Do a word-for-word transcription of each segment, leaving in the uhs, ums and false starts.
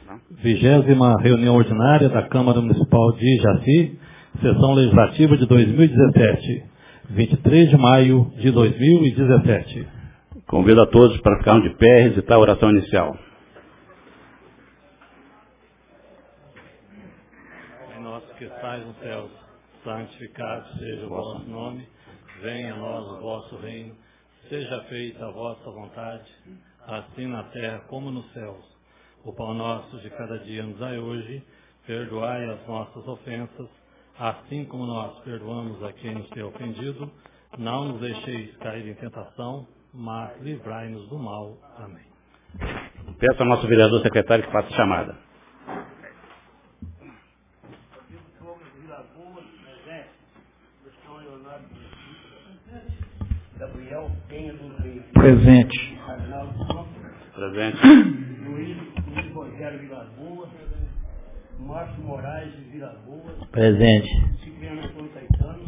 Vigésima reunião ordinária da Câmara Municipal de Jaci, sessão legislativa de dois mil e dezessete, vinte e três de maio de dois mil e dezessete. Convido a todos para ficarem de pé e recitar a oração inicial. Pai nosso que estais nos céus, santificado seja o vosso nome, venha a nós o vosso reino, seja feita a vossa vontade, assim na terra como nos céus. O pão nosso de cada dia nos dai hoje, perdoai as nossas ofensas, assim como nós perdoamos a quem nos tem ofendido, não nos deixeis cair em tentação, mas livrai-nos do mal. Amém. Peço ao nosso vereador secretário que faça a chamada. Gabriel Penha do Rio. Presente. Presente. Luiz, Luiz Rogério Vilas Boas. Márcio Moraes de Vilas Boas. Presente. Cipriano Antônio Caetano.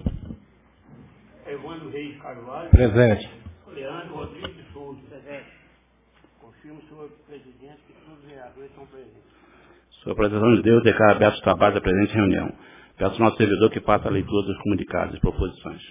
Evandro Reis Carvalho. Presente. Leandro Rodrigues de Souza. Presente. Confirmo, senhor presidente, que todos os vereadores estão presentes. Sob a proteção de Deus, declaro aberto os trabalhos da presente reunião. Peço ao nosso servidor que faça a leitura dos comunicados e proposições.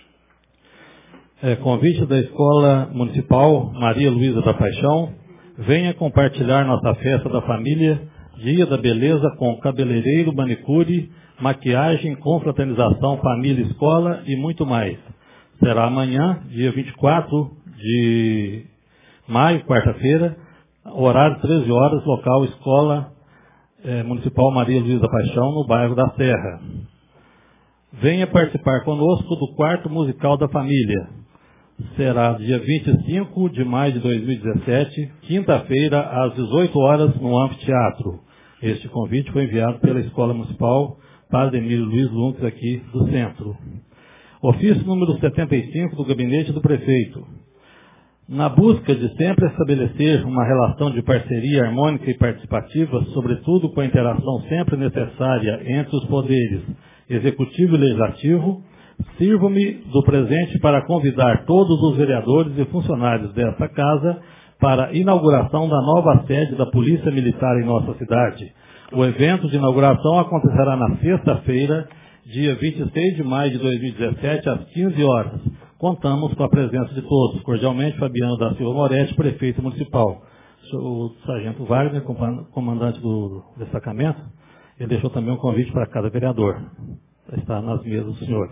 É, convite da Escola Municipal Maria Luísa da Paixão, venha compartilhar nossa festa da família, Dia da Beleza com cabeleireiro, manicure, maquiagem, confraternização, família, escola e muito mais. Será amanhã, dia vinte e quatro de maio, quarta-feira, horário treze horas, local Escola é, Municipal Maria Luísa da Paixão, no bairro da Serra. Venha participar conosco do quarto musical da família. Será dia vinte e cinco de maio de dois mil e dezessete, quinta-feira, às dezoito horas, no Anfiteatro. Este convite foi enviado pela Escola Municipal Padre Emílio Luiz Lunques, aqui do centro. Ofício número setenta e cinco do Gabinete do Prefeito. Na busca de sempre estabelecer uma relação de parceria harmônica e participativa, sobretudo com a interação sempre necessária entre os poderes Executivo e Legislativo, sirvo-me do presente para convidar todos os vereadores e funcionários desta casa para a inauguração da nova sede da Polícia Militar em nossa cidade. O evento de inauguração acontecerá na sexta-feira, dia vinte e seis de maio de dois mil e dezessete, às quinze horas. Contamos com a presença de todos. Cordialmente, Fabiano da Silva Moretti, prefeito municipal. O sargento Wagner, comandante do destacamento, ele deixou também um convite para cada vereador. Está nas mesas dos senhores.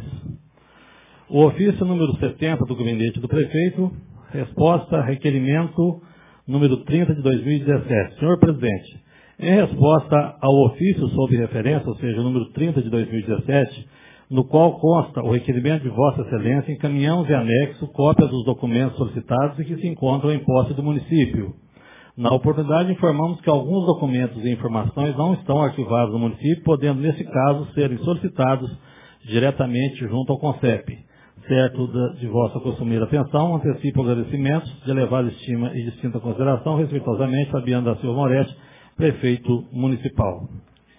O ofício número setenta do Gabinete do Prefeito, resposta a requerimento número trinta de dois mil e dezessete. Senhor Presidente, em resposta ao ofício sob referência, ou seja, o número trinta de dois mil e dezessete, no qual consta o requerimento de Vossa Excelência, encaminhamos em anexo cópias dos documentos solicitados e que se encontram em posse do município. Na oportunidade, informamos que alguns documentos e informações não estão arquivados no município, podendo, nesse caso, serem solicitados diretamente junto ao CONCEP. Certo de vossa costumeira atenção, antecipo agradecimentos de elevada estima e distinta consideração, respeitosamente, Fabiano da Silva Moretti, prefeito municipal.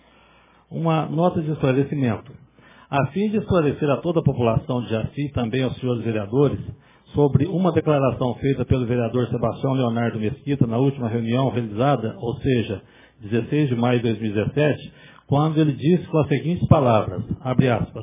Uma nota de esclarecimento. A fim de esclarecer a toda a população de Jaci e também aos senhores vereadores, sobre uma declaração feita pelo vereador Sebastião Leonardo Mesquita na última reunião realizada, ou seja, dezesseis de maio de dois mil e dezessete, quando ele disse com as seguintes palavras, abre aspas,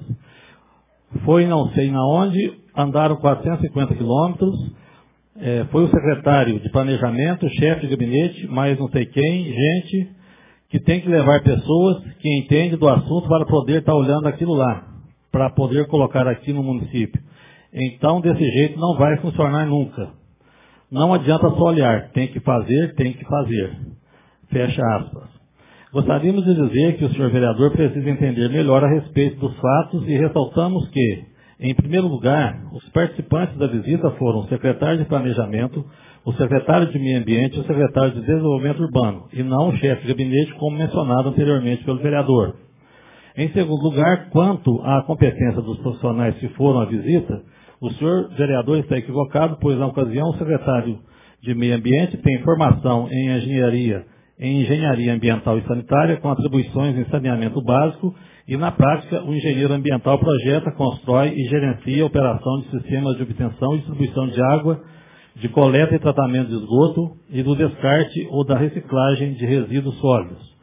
foi não sei na onde, andaram quatrocentos e cinquenta quilômetros, é, foi o secretário de planejamento, chefe de gabinete, mais não sei quem, gente que tem que levar pessoas que entendem do assunto para poder estar olhando aquilo lá, para poder colocar aqui no município. Então, desse jeito, não vai funcionar nunca. Não adianta só olhar, tem que fazer, tem que fazer. Fecha aspas. Gostaríamos de dizer que o senhor vereador precisa entender melhor a respeito dos fatos e ressaltamos que, em primeiro lugar, os participantes da visita foram o secretário de Planejamento, o secretário de Meio Ambiente e o secretário de Desenvolvimento Urbano, e não o chefe de gabinete, como mencionado anteriormente pelo vereador. Em segundo lugar, quanto à competência dos profissionais que foram à visita, o senhor vereador está equivocado, pois na ocasião o secretário de Meio Ambiente tem formação em engenharia, em engenharia ambiental e sanitária, com atribuições em saneamento básico, e na prática o engenheiro ambiental projeta, constrói e gerencia a operação de sistemas de obtenção e distribuição de água, de coleta e tratamento de esgoto e do descarte ou da reciclagem de resíduos sólidos.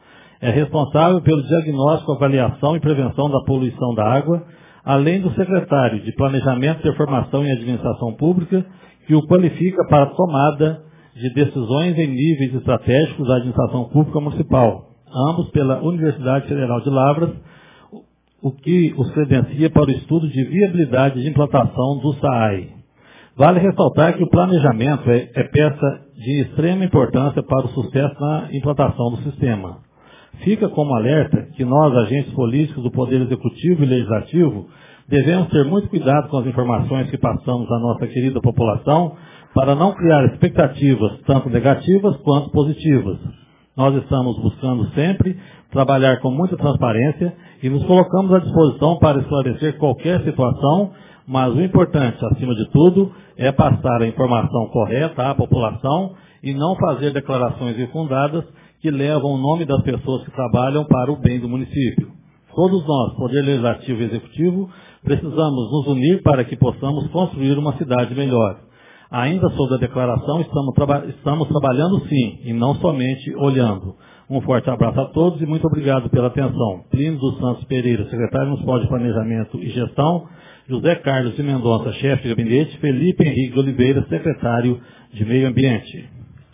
é responsável pelo diagnóstico, avaliação e prevenção da poluição da água, além do secretário de Planejamento, Informação e Administração Pública, que o qualifica para a tomada de decisões em níveis estratégicos da administração pública municipal, ambos pela Universidade Federal de Lavras, o que os credencia para o estudo de viabilidade de implantação do S A I. Vale ressaltar que o planejamento é, é peça de extrema importância para o sucesso na implantação do sistema. Fica como alerta que nós, agentes políticos do Poder Executivo e Legislativo, devemos ter muito cuidado com as informações que passamos à nossa querida população para não criar expectativas tanto negativas quanto positivas. Nós estamos buscando sempre trabalhar com muita transparência e nos colocamos à disposição para esclarecer qualquer situação, mas o importante, acima de tudo, é passar a informação correta à população e não fazer declarações infundadas que levam o nome das pessoas que trabalham para o bem do município. Todos nós, Poder Legislativo e Executivo, precisamos nos unir para que possamos construir uma cidade melhor. Ainda sobre a declaração, estamos, traba estamos trabalhando sim, e não somente olhando. Um forte abraço a todos e muito obrigado pela atenção. Plínio dos Santos Pereira, secretário municipal de Planejamento e Gestão, José Carlos de Mendonça, chefe de gabinete, Felipe Henrique de Oliveira, secretário de Meio Ambiente.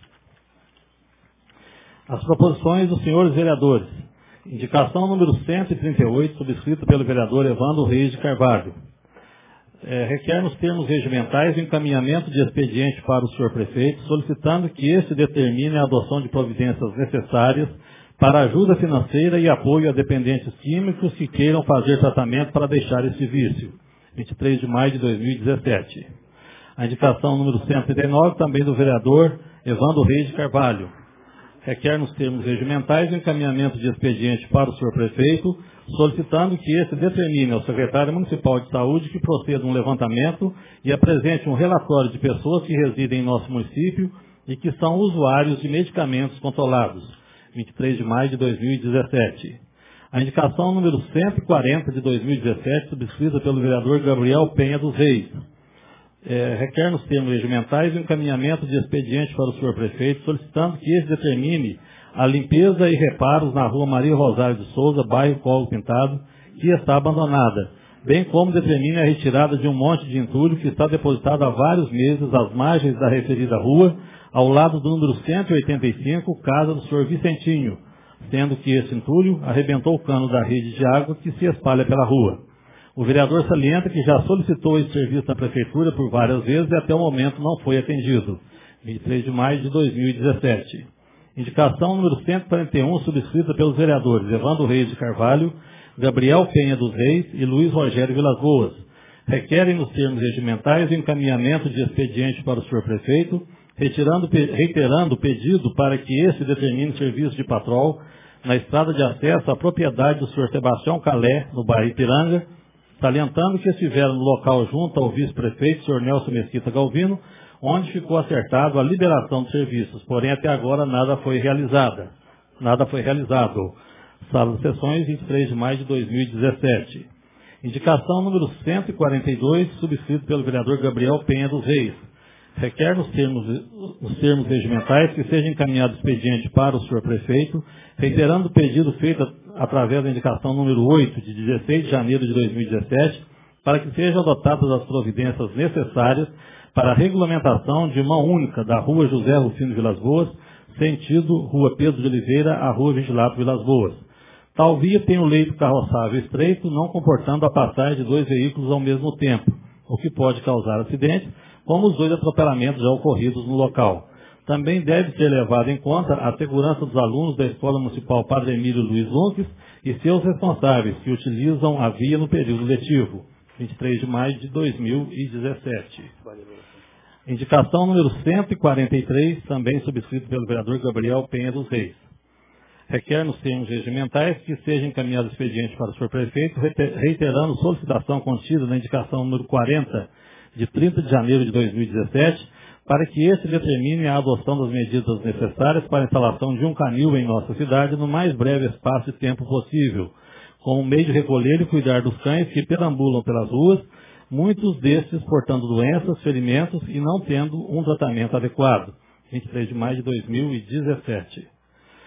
As proposições dos senhores vereadores. Indicação número cento e trinta e oito, subscrita pelo vereador Evandro Reis de Carvalho. É, requer nos termos regimentais o encaminhamento de expediente para o senhor prefeito, solicitando que este determine a adoção de providências necessárias para ajuda financeira e apoio a dependentes químicos que queiram fazer tratamento para deixar este vício. vinte e três de maio de dois mil e dezessete. A indicação número cento e trinta e nove, também do vereador Evandro Reis de Carvalho. Requer nos termos regimentais o encaminhamento de expediente para o senhor prefeito, solicitando que este determine ao secretário municipal de saúde que proceda um levantamento e apresente um relatório de pessoas que residem em nosso município e que são usuários de medicamentos controlados. vinte e três de maio de dois mil e dezessete. A indicação número cento e quarenta de dois mil e dezessete, subscrita pelo vereador Gabriel Penha dos Reis. É, requer nos termos regimentais o encaminhamento de expediente para o senhor prefeito, solicitando que este determine a limpeza e reparos na rua Maria Rosário de Souza, bairro Colo Pintado, que está abandonada, bem como determine a retirada de um monte de entulho que está depositado há vários meses às margens da referida rua, ao lado do número cento e oitenta e cinco, casa do senhor Vicentinho, sendo que esse entulho arrebentou o cano da rede de água que se espalha pela rua. O vereador salienta que já solicitou esse serviço na prefeitura por várias vezes e até o momento não foi atendido. vinte e três de maio de dois mil e dezessete. Indicação número cento e quarenta e um, subscrita pelos vereadores Evandro Reis de Carvalho, Gabriel Penha dos Reis e Luiz Rogério Vilas Boas. Requerem nos termos regimentais o encaminhamento de expediente para o senhor prefeito, retirando, reiterando o pedido para que este determine serviço de patrol na estrada de acesso à propriedade do senhor Sebastião Calé, no bairro Ipiranga, salientando que estiveram no local junto ao vice-prefeito, senhor Nelson Mesquita Galvino, onde ficou acertado a liberação de serviços, porém até agora nada foi realizada. Nada foi realizado. Sala de sessões, vinte e três de maio de dois mil e dezessete. Indicação número cento e quarenta e dois, subscrito pelo vereador Gabriel Penha dos Reis. Requer nos termos, nos termos regimentais que seja encaminhado expediente para o senhor prefeito, reiterando o pedido feito através da indicação número oito, de dezesseis de janeiro de dois mil e dezessete, para que sejam adotadas as providências necessárias para a regulamentação de mão única da rua José Rufino Vilas Boas, sentido Rua Pedro de Oliveira à Rua Vigilato Vilas Boas. Tal via tem um leito carroçável estreito, não comportando a passagem de dois veículos ao mesmo tempo, o que pode causar acidentes, como os dois atropelamentos já ocorridos no local. Também deve ser levado em conta a segurança dos alunos da Escola Municipal Padre Emílio Luiz Lunques e seus responsáveis, que utilizam a via no período letivo, vinte e três de maio de dois mil e dezessete. Indicação número cento e quarenta e três, também subscrito pelo vereador Gabriel Penha dos Reis. Requer nos termos regimentais que seja encaminhado expediente para o senhor prefeito, reiterando solicitação contida na indicação número quarenta, de trinta de janeiro de dois mil e dezessete, para que este determine a adoção das medidas necessárias para a instalação de um canil em nossa cidade no mais breve espaço de tempo possível, com o meio de recolher e cuidar dos cães que perambulam pelas ruas, muitos destes portando doenças, ferimentos e não tendo um tratamento adequado. vinte e três de maio de dois mil e dezessete.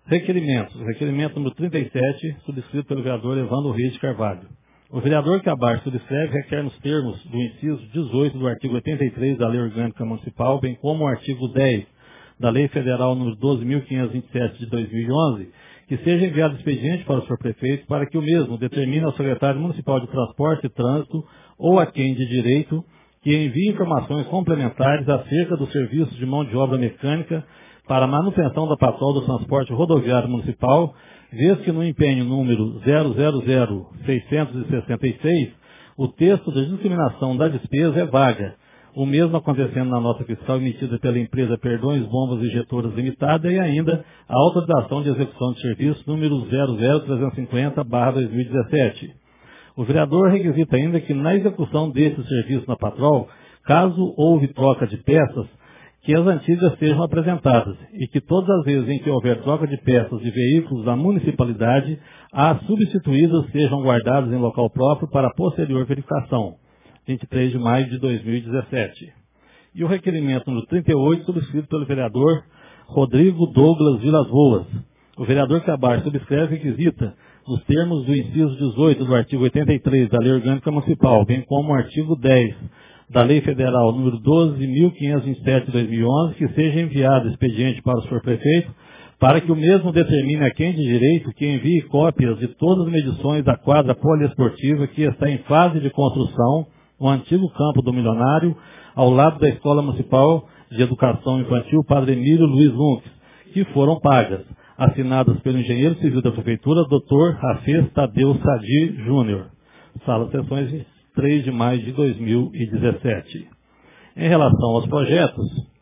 Requerimentos. Requerimento número trinta e sete, subscrito pelo vereador Evandro Reis de Carvalho. O vereador que abaixo subscreve requer nos termos do inciso dezoito do artigo oitenta e três da Lei Orgânica Municipal, bem como o artigo dez da Lei Federal número doze mil quinhentos e vinte e sete de dois mil e onze, que seja enviado expediente para o senhor prefeito para que o mesmo determine ao secretário municipal de Transporte e Trânsito ou a quem de direito que envie informações complementares acerca dos serviços de mão de obra mecânica para a manutenção da patrol do transporte rodoviário municipal, vez que no empenho número zero zero zero seiscentos e sessenta e seis, o texto da discriminação da despesa é vaga, o mesmo acontecendo na nota fiscal emitida pela empresa Perdões Bombas Injetoras Limitada e ainda a autorização de execução de serviço número zero zero trezentos e cinquenta barra dois mil e dezessete. O vereador requisita ainda que na execução desse serviço na patrol, caso houve troca de peças, que as antigas sejam apresentadas e que todas as vezes em que houver troca de peças de veículos da municipalidade, as substituídas sejam guardadas em local próprio para posterior verificação. vinte e três de maio de dois mil e dezessete. E o requerimento número trinta e oito, subscrito pelo vereador Rodrigo Douglas Vilas Boas. O vereador que abaixo subscreve requisita, nos termos do inciso dezoito do artigo oitenta e três da Lei Orgânica Municipal, bem como o artigo dez da Lei Federal número doze mil quinhentos e vinte e sete de dois mil e onze, que seja enviado expediente para o senhor prefeito, para que o mesmo determine a quem de direito que envie cópias de todas as medições da quadra poliesportiva que está em fase de construção no antigo campo do Milionário, ao lado da Escola Municipal de Educação Infantil Padre Emílio Luiz Lunques, que foram pagas, assinadas pelo engenheiro civil da Prefeitura, doutor Rafez Tadeu Sadi Júnior. Sala de Sessões, vinte e três de maio de dois mil e dezessete. Em relação aos projetos,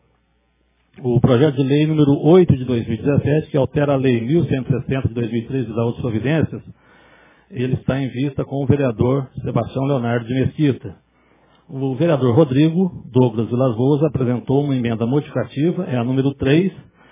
o projeto de lei número oito de dois mil e dezessete, que altera a lei mil cento e sessenta de dois mil e treze da outras providências, ele está em vista com o vereador Sebastião Leonardo de Mesquita. O vereador Rodrigo Douglas Vilas Boas apresentou uma emenda modificativa, é a número três,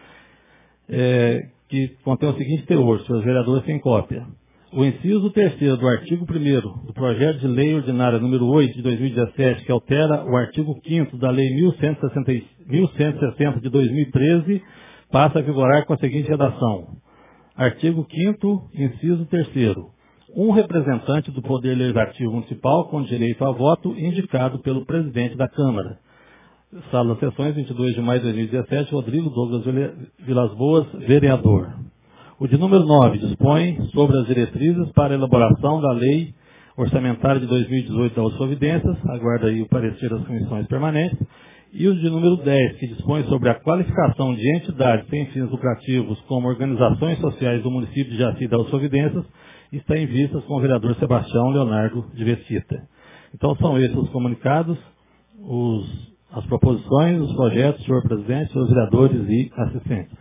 é, que contém o seguinte teor, senhores vereadores têm cópia. O inciso terceiro do artigo primeiro do projeto de lei ordinária número oito de dois mil e dezessete, que altera o artigo quinto da lei mil cento e sessenta de dois mil e treze, passa a vigorar com a seguinte redação. Artigo quinto, inciso terceiro. Um representante do Poder Legislativo Municipal com direito a voto indicado pelo presidente da Câmara. Sala das Sessões, vinte e dois de maio de dois mil e dezessete, Rodrigo Douglas Vilas Boas, vereador. O de número nove dispõe sobre as diretrizes para a elaboração da lei orçamentária de dois mil e dezoito das providências, aguarda aí o parecer das comissões permanentes, e o de número dez, que dispõe sobre a qualificação de entidades sem fins lucrativos como organizações sociais do município de Jaci das Providências, está em vistas com o vereador Sebastião Leonardo de Mesquita. Então são esses os comunicados, os, as proposições, os projetos, senhor presidente, senhores vereadores e assistentes.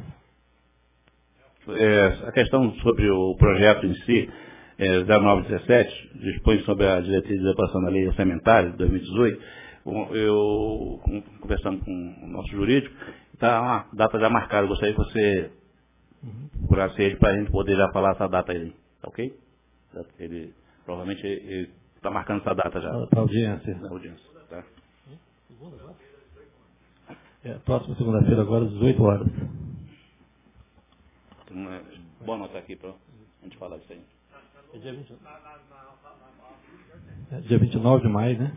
É, a questão sobre o projeto em si, é, zero nove dezessete, dispõe sobre a diretriz de elaboração da lei orçamentária de dois mil e dezoito. Eu, conversando com o nosso jurídico, está uma data já marcada. Eu gostaria que você procurasse ele para a gente poder já falar essa data aí. Tá ok? Ele, provavelmente ele está marcando essa data já. Para a audiência. Na audiência, tá? É, próxima segunda-feira, agora, às dezoito horas. Então, é bom anotar aqui para a gente falar disso aí. É dia vinte e nove. É dia vinte e nove de maio, né?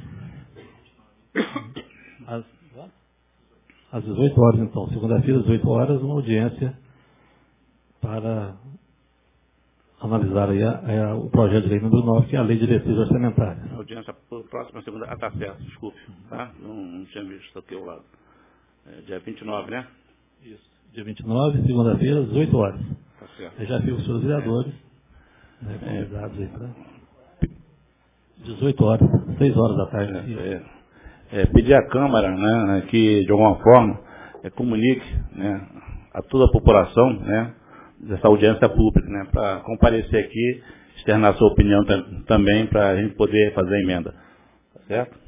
Às, às dezoito horas, então. Segunda-feira, às dezoito horas, uma audiência para analisar aí a, a, o projeto de lei número nove, que é a Lei de Diretrizes Orçamentárias. A audiência próxima segunda... Ah, tá certo, desculpe. Tá? Não, não tinha visto aqui ao lado. É, dia vinte e nove, né? Isso. Dia vinte e nove, segunda-feira, às dezoito horas. Tá certo. Eu já fico os seus vereadores, é. né, convidados aí para dezoito horas, seis horas da tarde. É, é, é, pedir à Câmara, né, que de alguma forma é, comunique, né, a toda a população, né, dessa audiência pública, né, para comparecer aqui, externar sua opinião tam, também, para a gente poder fazer a emenda. Tá certo?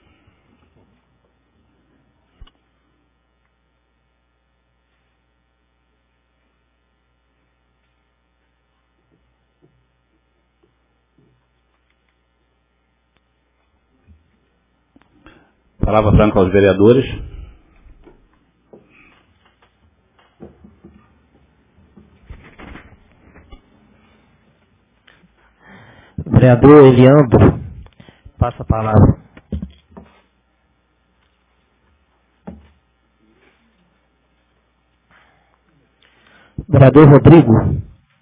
Palavra franca aos vereadores. Vereador Eliandro, passa a palavra. Vereador Rodrigo.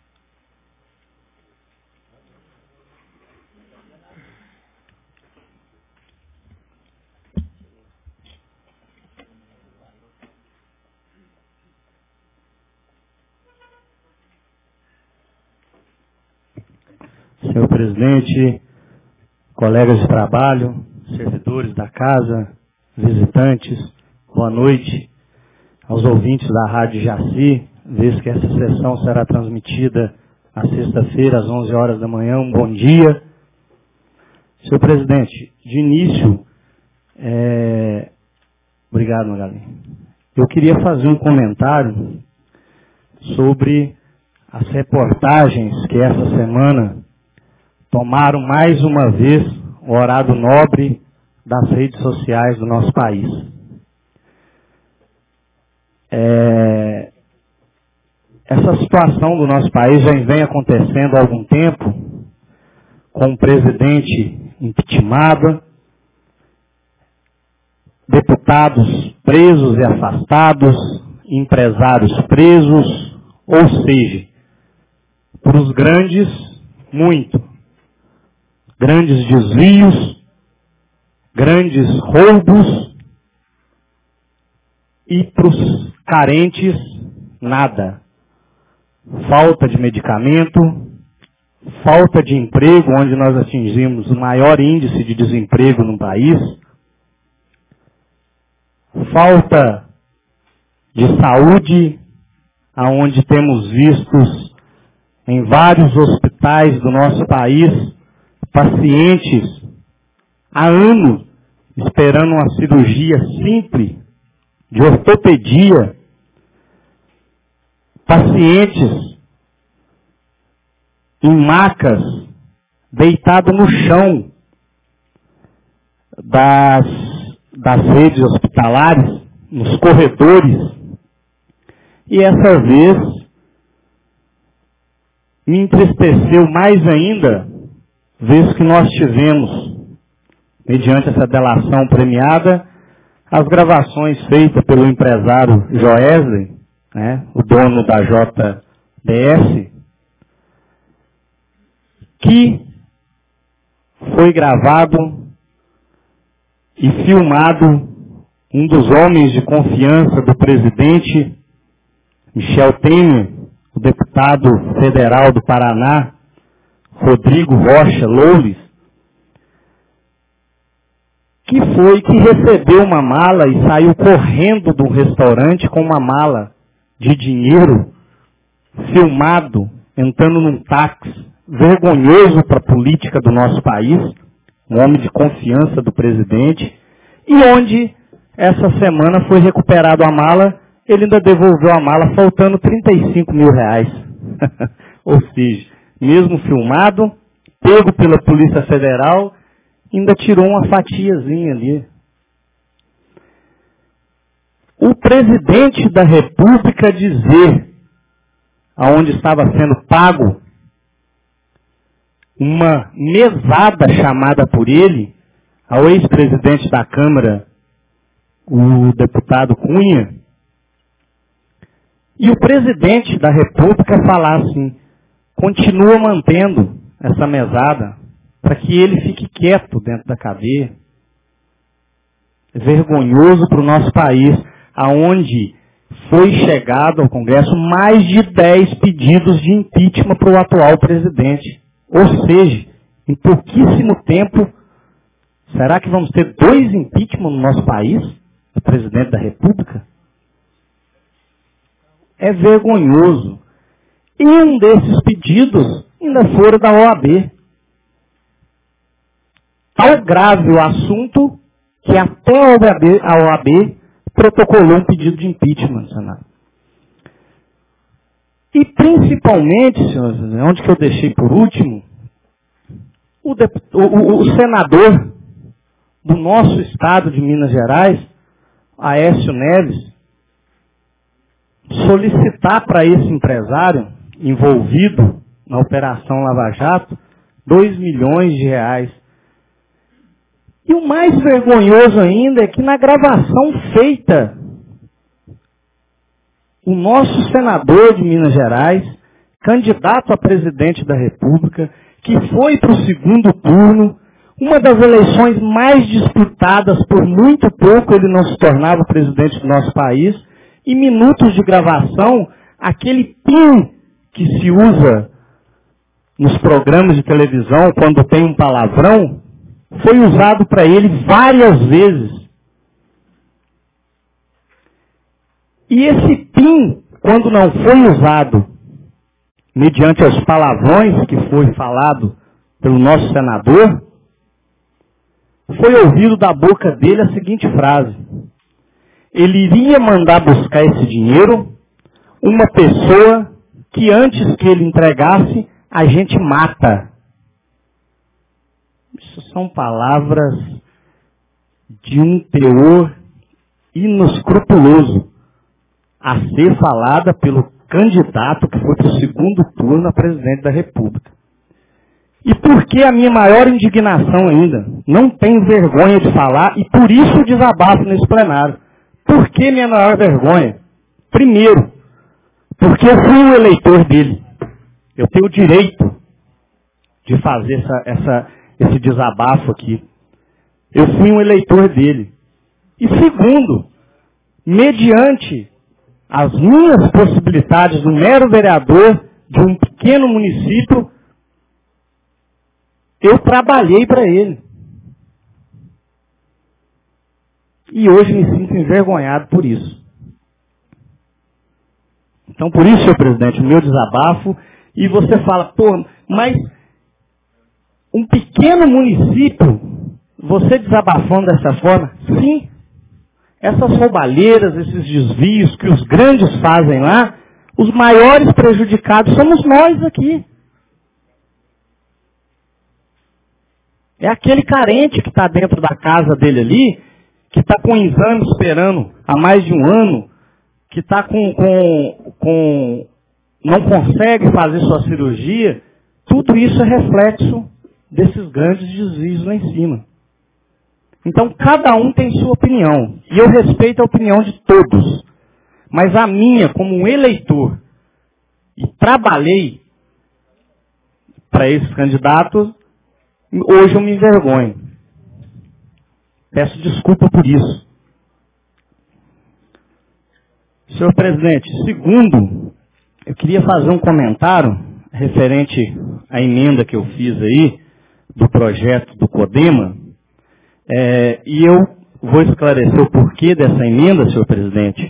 Senhor presidente, colegas de trabalho, servidores da casa, visitantes, boa noite aos ouvintes da Rádio Jaci, vez que essa sessão será transmitida na sexta-feira, às onze horas da manhã. Um bom dia. Senhor presidente, de início, é... obrigado, Magali. Eu queria fazer um comentário sobre as reportagens que essa semana tomaram mais uma vez o horário nobre das redes sociais do nosso país. É... Essa situação do nosso país já vem acontecendo há algum tempo, com o presidente impeachmentado, deputados presos e afastados, empresários presos, ou seja, para os grandes, muito. Grandes desvios, grandes roubos, e para os carentes, nada. Falta de medicamento, falta de emprego, onde nós atingimos o maior índice de desemprego no país, falta de saúde, aonde temos vistos em vários hospitais do nosso país pacientes há anos esperando uma cirurgia simples de ortopedia, pacientes em macas, deitados no chão das, das redes hospitalares, nos corredores. E essa vez me entristeceu mais ainda, vez que nós tivemos, mediante essa delação premiada, as gravações feitas pelo empresário Joesley, né, o dono da J B S, que foi gravado e filmado um dos homens de confiança do presidente Michel Temer, o deputado federal do Paraná, Rodrigo Rocha Loules, que foi que recebeu uma mala e saiu correndo do restaurante com uma mala de dinheiro, filmado, entrando num táxi, vergonhoso para a política do nosso país, um homem de confiança do presidente, e onde essa semana foi recuperado a mala, ele ainda devolveu a mala faltando trinta e cinco mil reais. Ou seja, mesmo filmado, pego pela Polícia Federal, ainda tirou uma fatiazinha ali. O presidente da República dizer aonde estava sendo pago uma mesada chamada por ele ao ex-presidente da Câmara, o deputado Cunha, e o presidente da República falar assim, continua mantendo essa mesada para que ele fique quieto dentro da cadeia. É vergonhoso para o nosso país, aonde foi chegado ao Congresso mais de dez pedidos de impeachment para o atual presidente. Ou seja, em pouquíssimo tempo, será que vamos ter dois impeachment no nosso país? Do presidente da República? É vergonhoso. E um desses pedidos ainda fora da O A B. Tal grave o assunto que até a O A B, a O A B protocolou um pedido de impeachment no Senado. E principalmente, senhores, onde que eu deixei por último, o, deputado, o, o senador do nosso estado de Minas Gerais, Aécio Neves, solicitar para esse empresário envolvido na Operação Lava Jato dois milhões de reais. E o mais vergonhoso ainda é que na gravação feita, o nosso senador de Minas Gerais, candidato a presidente da República, que foi para o segundo turno, uma das eleições mais disputadas, por muito pouco ele não se tornava presidente do nosso país, e minutos de gravação, aquele pin que se usa nos programas de televisão quando tem um palavrão, foi usado para ele várias vezes. E esse pin, quando não foi usado, mediante os palavrões que foi falado pelo nosso senador, foi ouvido da boca dele a seguinte frase: ele iria mandar buscar esse dinheiro uma pessoa que antes que ele entregasse, a gente mata. Isso são palavras de um teor inescrupuloso a ser falada pelo candidato que foi para o segundo turno a presidente da República. E por que a minha maior indignação ainda? Não tenho vergonha de falar e por isso eu desabafo nesse plenário. Por que minha maior vergonha? Primeiro, porque eu fui um eleitor dele. Eu tenho o direito de fazer essa, essa, esse desabafo aqui. Eu fui um eleitor dele. E segundo, mediante as minhas possibilidades de um mero vereador de um pequeno município, eu trabalhei para ele. E hoje me sinto envergonhado por isso. Então, por isso, senhor presidente, o meu desabafo, e você fala, pô, mas um pequeno município, você desabafando dessa forma? Sim. Essas roubalheiras, esses desvios que os grandes fazem lá, os maiores prejudicados somos nós aqui. É aquele carente que está dentro da casa dele ali, que está com um exame esperando há mais de um ano, que está com, com, com, não consegue fazer sua cirurgia. Tudo isso é reflexo desses grandes desvios lá em cima. Então, cada um tem sua opinião. E eu respeito a opinião de todos. Mas a minha, como um eleitor, e trabalhei para esses candidatos, hoje eu me envergonho. Peço desculpa por isso. Senhor presidente, segundo, eu queria fazer um comentário referente à emenda que eu fiz aí, do projeto do CODEMA, é, e eu vou esclarecer o porquê dessa emenda, senhor presidente.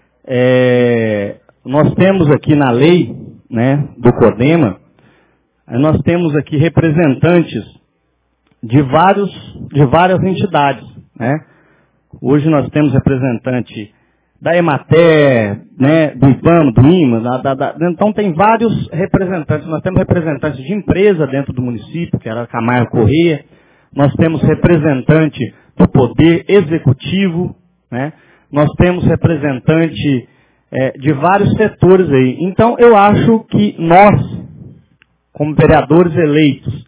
É, nós temos aqui na lei, né, do CODEMA, nós temos aqui representantes de, vários, de várias entidades. Né? Hoje nós temos representante da Emater, né, do IBAMA, do IMA, da, da, da, então tem vários representantes. Nós temos representantes de empresa dentro do município, que era a Camargo Correia. Nós temos representante do Poder Executivo, né? Nós temos representante é, de vários setores aí. Então, eu acho que nós, como vereadores eleitos,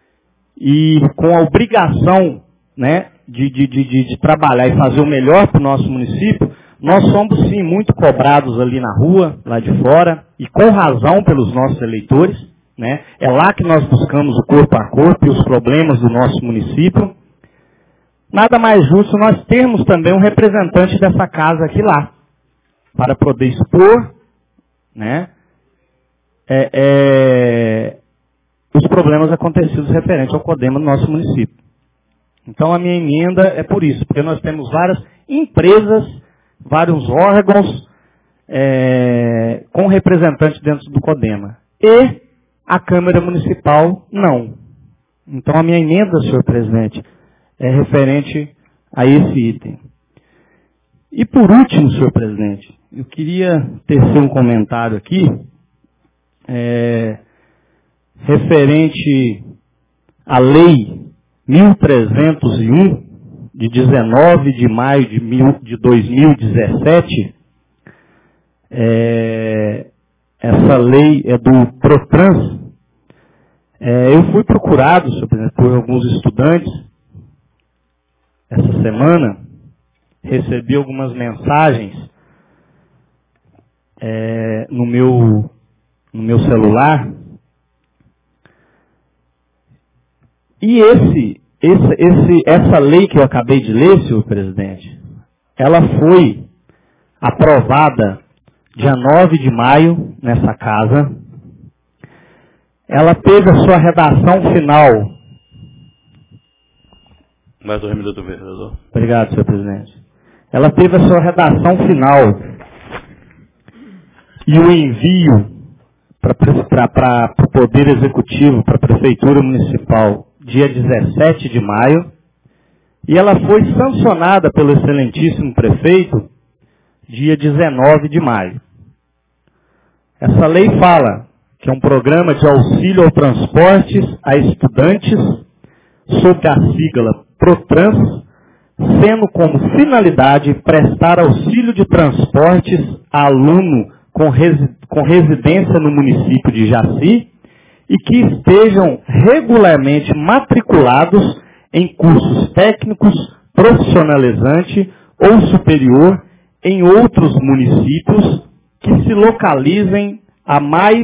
e com a obrigação, né, de, de, de, de trabalhar e fazer o melhor para o nosso município, nós somos, sim, muito cobrados ali na rua, lá de fora, e com razão pelos nossos eleitores. Né? É lá que nós buscamos o corpo a corpo e os problemas do nosso município. Nada mais justo nós termos também um representante dessa casa aqui lá, para poder expor, né, é, é, os problemas acontecidos referentes ao CODEMA do nosso município. Então a minha emenda é por isso, porque nós temos várias empresas, vários órgãos é, com representantes dentro do CODEMA. E a Câmara Municipal não. Então a minha emenda, senhor presidente, é referente a esse item. E por último, senhor presidente, eu queria tecer um comentário aqui, é, referente à Lei mil trezentos e um, de dezenove de maio de, mil, de dois mil e dezessete. É, essa lei é do PROTRANS. É, eu fui procurado, senhor presidente, por alguns estudantes essa semana, recebi algumas mensagens é, no, meu, no meu celular, e esse, esse, esse, essa lei que eu acabei de ler, senhor presidente, ela foi aprovada dia nove de maio nessa casa. Ela teve a sua redação final. Mais um minuto, vereador. Obrigado, senhor presidente. Ela teve a sua redação final e o envio para o Poder Executivo, para a Prefeitura Municipal, dia dezessete de maio, e ela foi sancionada pelo excelentíssimo prefeito dia dezenove de maio. Essa lei fala que é um programa de auxílio ao transportes a estudantes sob a sigla PROTRANS, sendo como finalidade prestar auxílio de transportes a aluno com, resi- com residência no município de Jaci e que estejam regularmente matriculados em cursos técnicos, profissionalizante ou superior em outros municípios que se localizem a mais,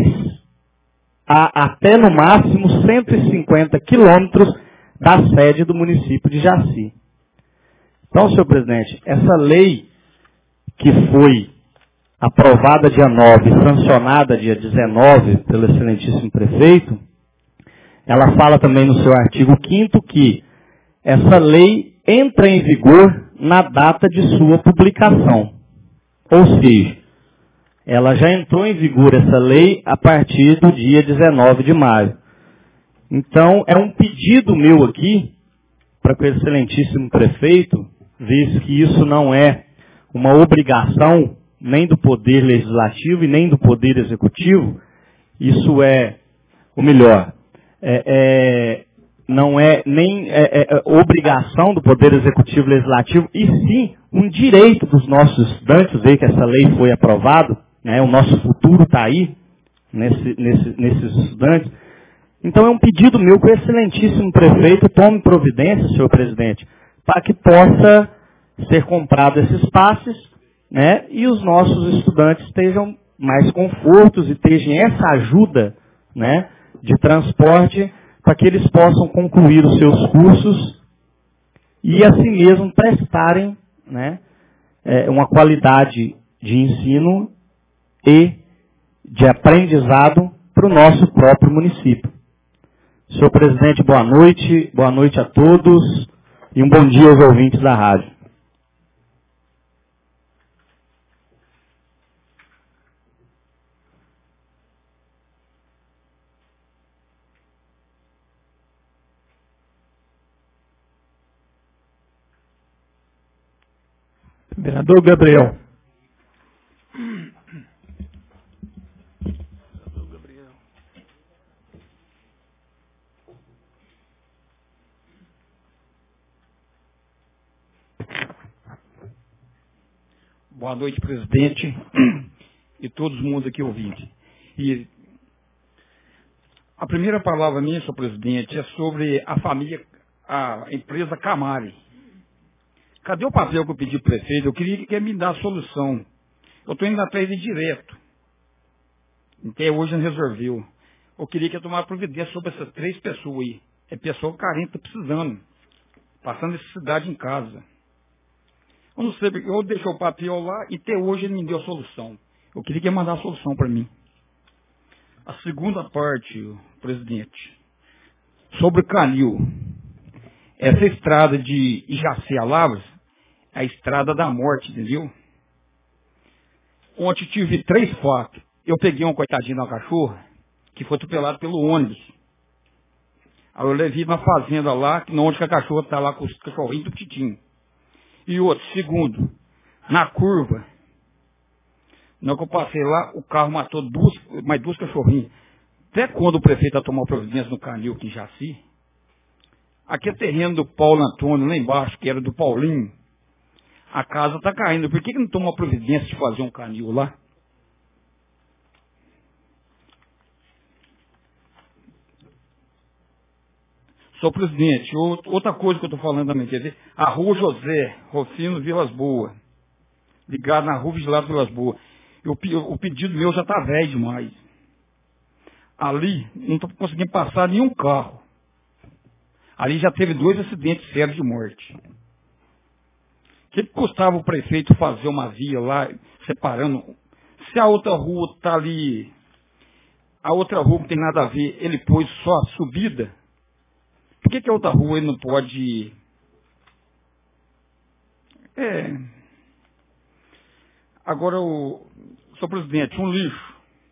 a, até no máximo cento e cinquenta quilômetros da sede do município de Jaci. Então, senhor presidente, essa lei que foi aprovada dia nove, sancionada dia dezenove pelo excelentíssimo prefeito, ela fala também no seu artigo quinto que essa lei entra em vigor na data de sua publicação. Ou seja, ela já entrou em vigor essa lei a partir do dia dezenove de maio. Então, é um pedido meu aqui, para que o excelentíssimo prefeito, visto que isso não é uma obrigação nem do Poder Legislativo e nem do Poder Executivo, isso é, ou melhor, é, é, não é nem é, é, obrigação do Poder Executivo e Legislativo, e sim um direito dos nossos estudantes, ver que essa lei foi aprovada, né, o nosso futuro está aí, nesse, nesse, nesses estudantes. Então é um pedido meu que o excelentíssimo prefeito tome providência, senhor presidente, para que possa ser comprado esses passes, né, e os nossos estudantes tenham mais confortos e tenham essa ajuda, né, de transporte para que eles possam concluir os seus cursos e assim mesmo prestarem, né, é, uma qualidade de ensino e de aprendizado para o nosso próprio município. Senhor presidente, boa noite, boa noite a todos e um bom dia aos ouvintes da rádio. Vereador Gabriel. Boa noite, presidente, e todo mundo aqui ouvinte. E a primeira palavra minha, senhor presidente, é sobre a família, a empresa Camari. Cadê o papel que eu pedi para o prefeito? Eu queria que ele me desse a solução. Eu estou indo atrás dele direto. Até hoje não resolveu. Eu queria que ele tomasse providência sobre essas três pessoas aí. É pessoa carente, está precisando. Passando necessidade em casa. Eu não sei, eu deixei o papel lá e até hoje ele me deu a solução. Eu queria que ele mandasse a solução para mim. A segunda parte, presidente, sobre o Canil. Essa estrada de Ijaci a Lavras é a estrada da morte, entendeu? Ontem tive três fatos. Eu peguei um coitadinho da cachorra que foi atropelado pelo ônibus. Aí eu levei na fazenda lá, onde a cachorra está lá com os cachorrinhos do Titinho. E outro, segundo, na curva, na hora que eu passei lá, o carro matou duas, mais duas cachorrinhas. Até quando o prefeito vai tomar providência no Canil aqui em Jaci, aqui é terreno do Paulo Antônio, lá embaixo, que era do Paulinho, a casa está caindo. Por que, que não toma providência de fazer um canil lá? Senhor presidente, outra coisa que eu estou falando também, quer dizer, a rua José Rofino Vilas Boas, ligado na rua Vigilado Vilas Boas. Eu, o pedido meu já está velho demais. Ali, não estou conseguindo passar nenhum carro. Ali já teve dois acidentes sérios de morte. O que custava o prefeito fazer uma via lá, separando? Se a outra rua está ali, a outra rua não tem nada a ver, ele pôs só a subida, por que, que a outra rua ele não pode... É... Agora, o senhor presidente, um lixo.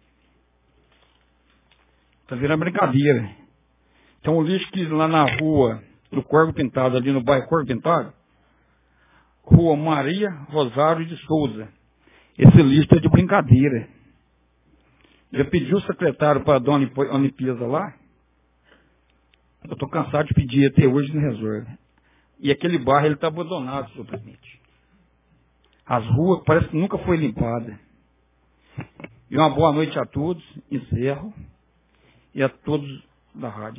Está virando brincadeira. Então, o lixo que lá na rua do Corvo Pintado, ali no bairro Corvo Pintado, Rua Maria Rosário de Souza. Esse lixo é de brincadeira. Já pediu o secretário para dar uma limpeza lá? Eu estou cansado de pedir, até hoje não resolve. E aquele bairro está abandonado, senhor presidente. As ruas parece que nunca foi limpada. E uma boa noite a todos, encerro, e a todos da rádio.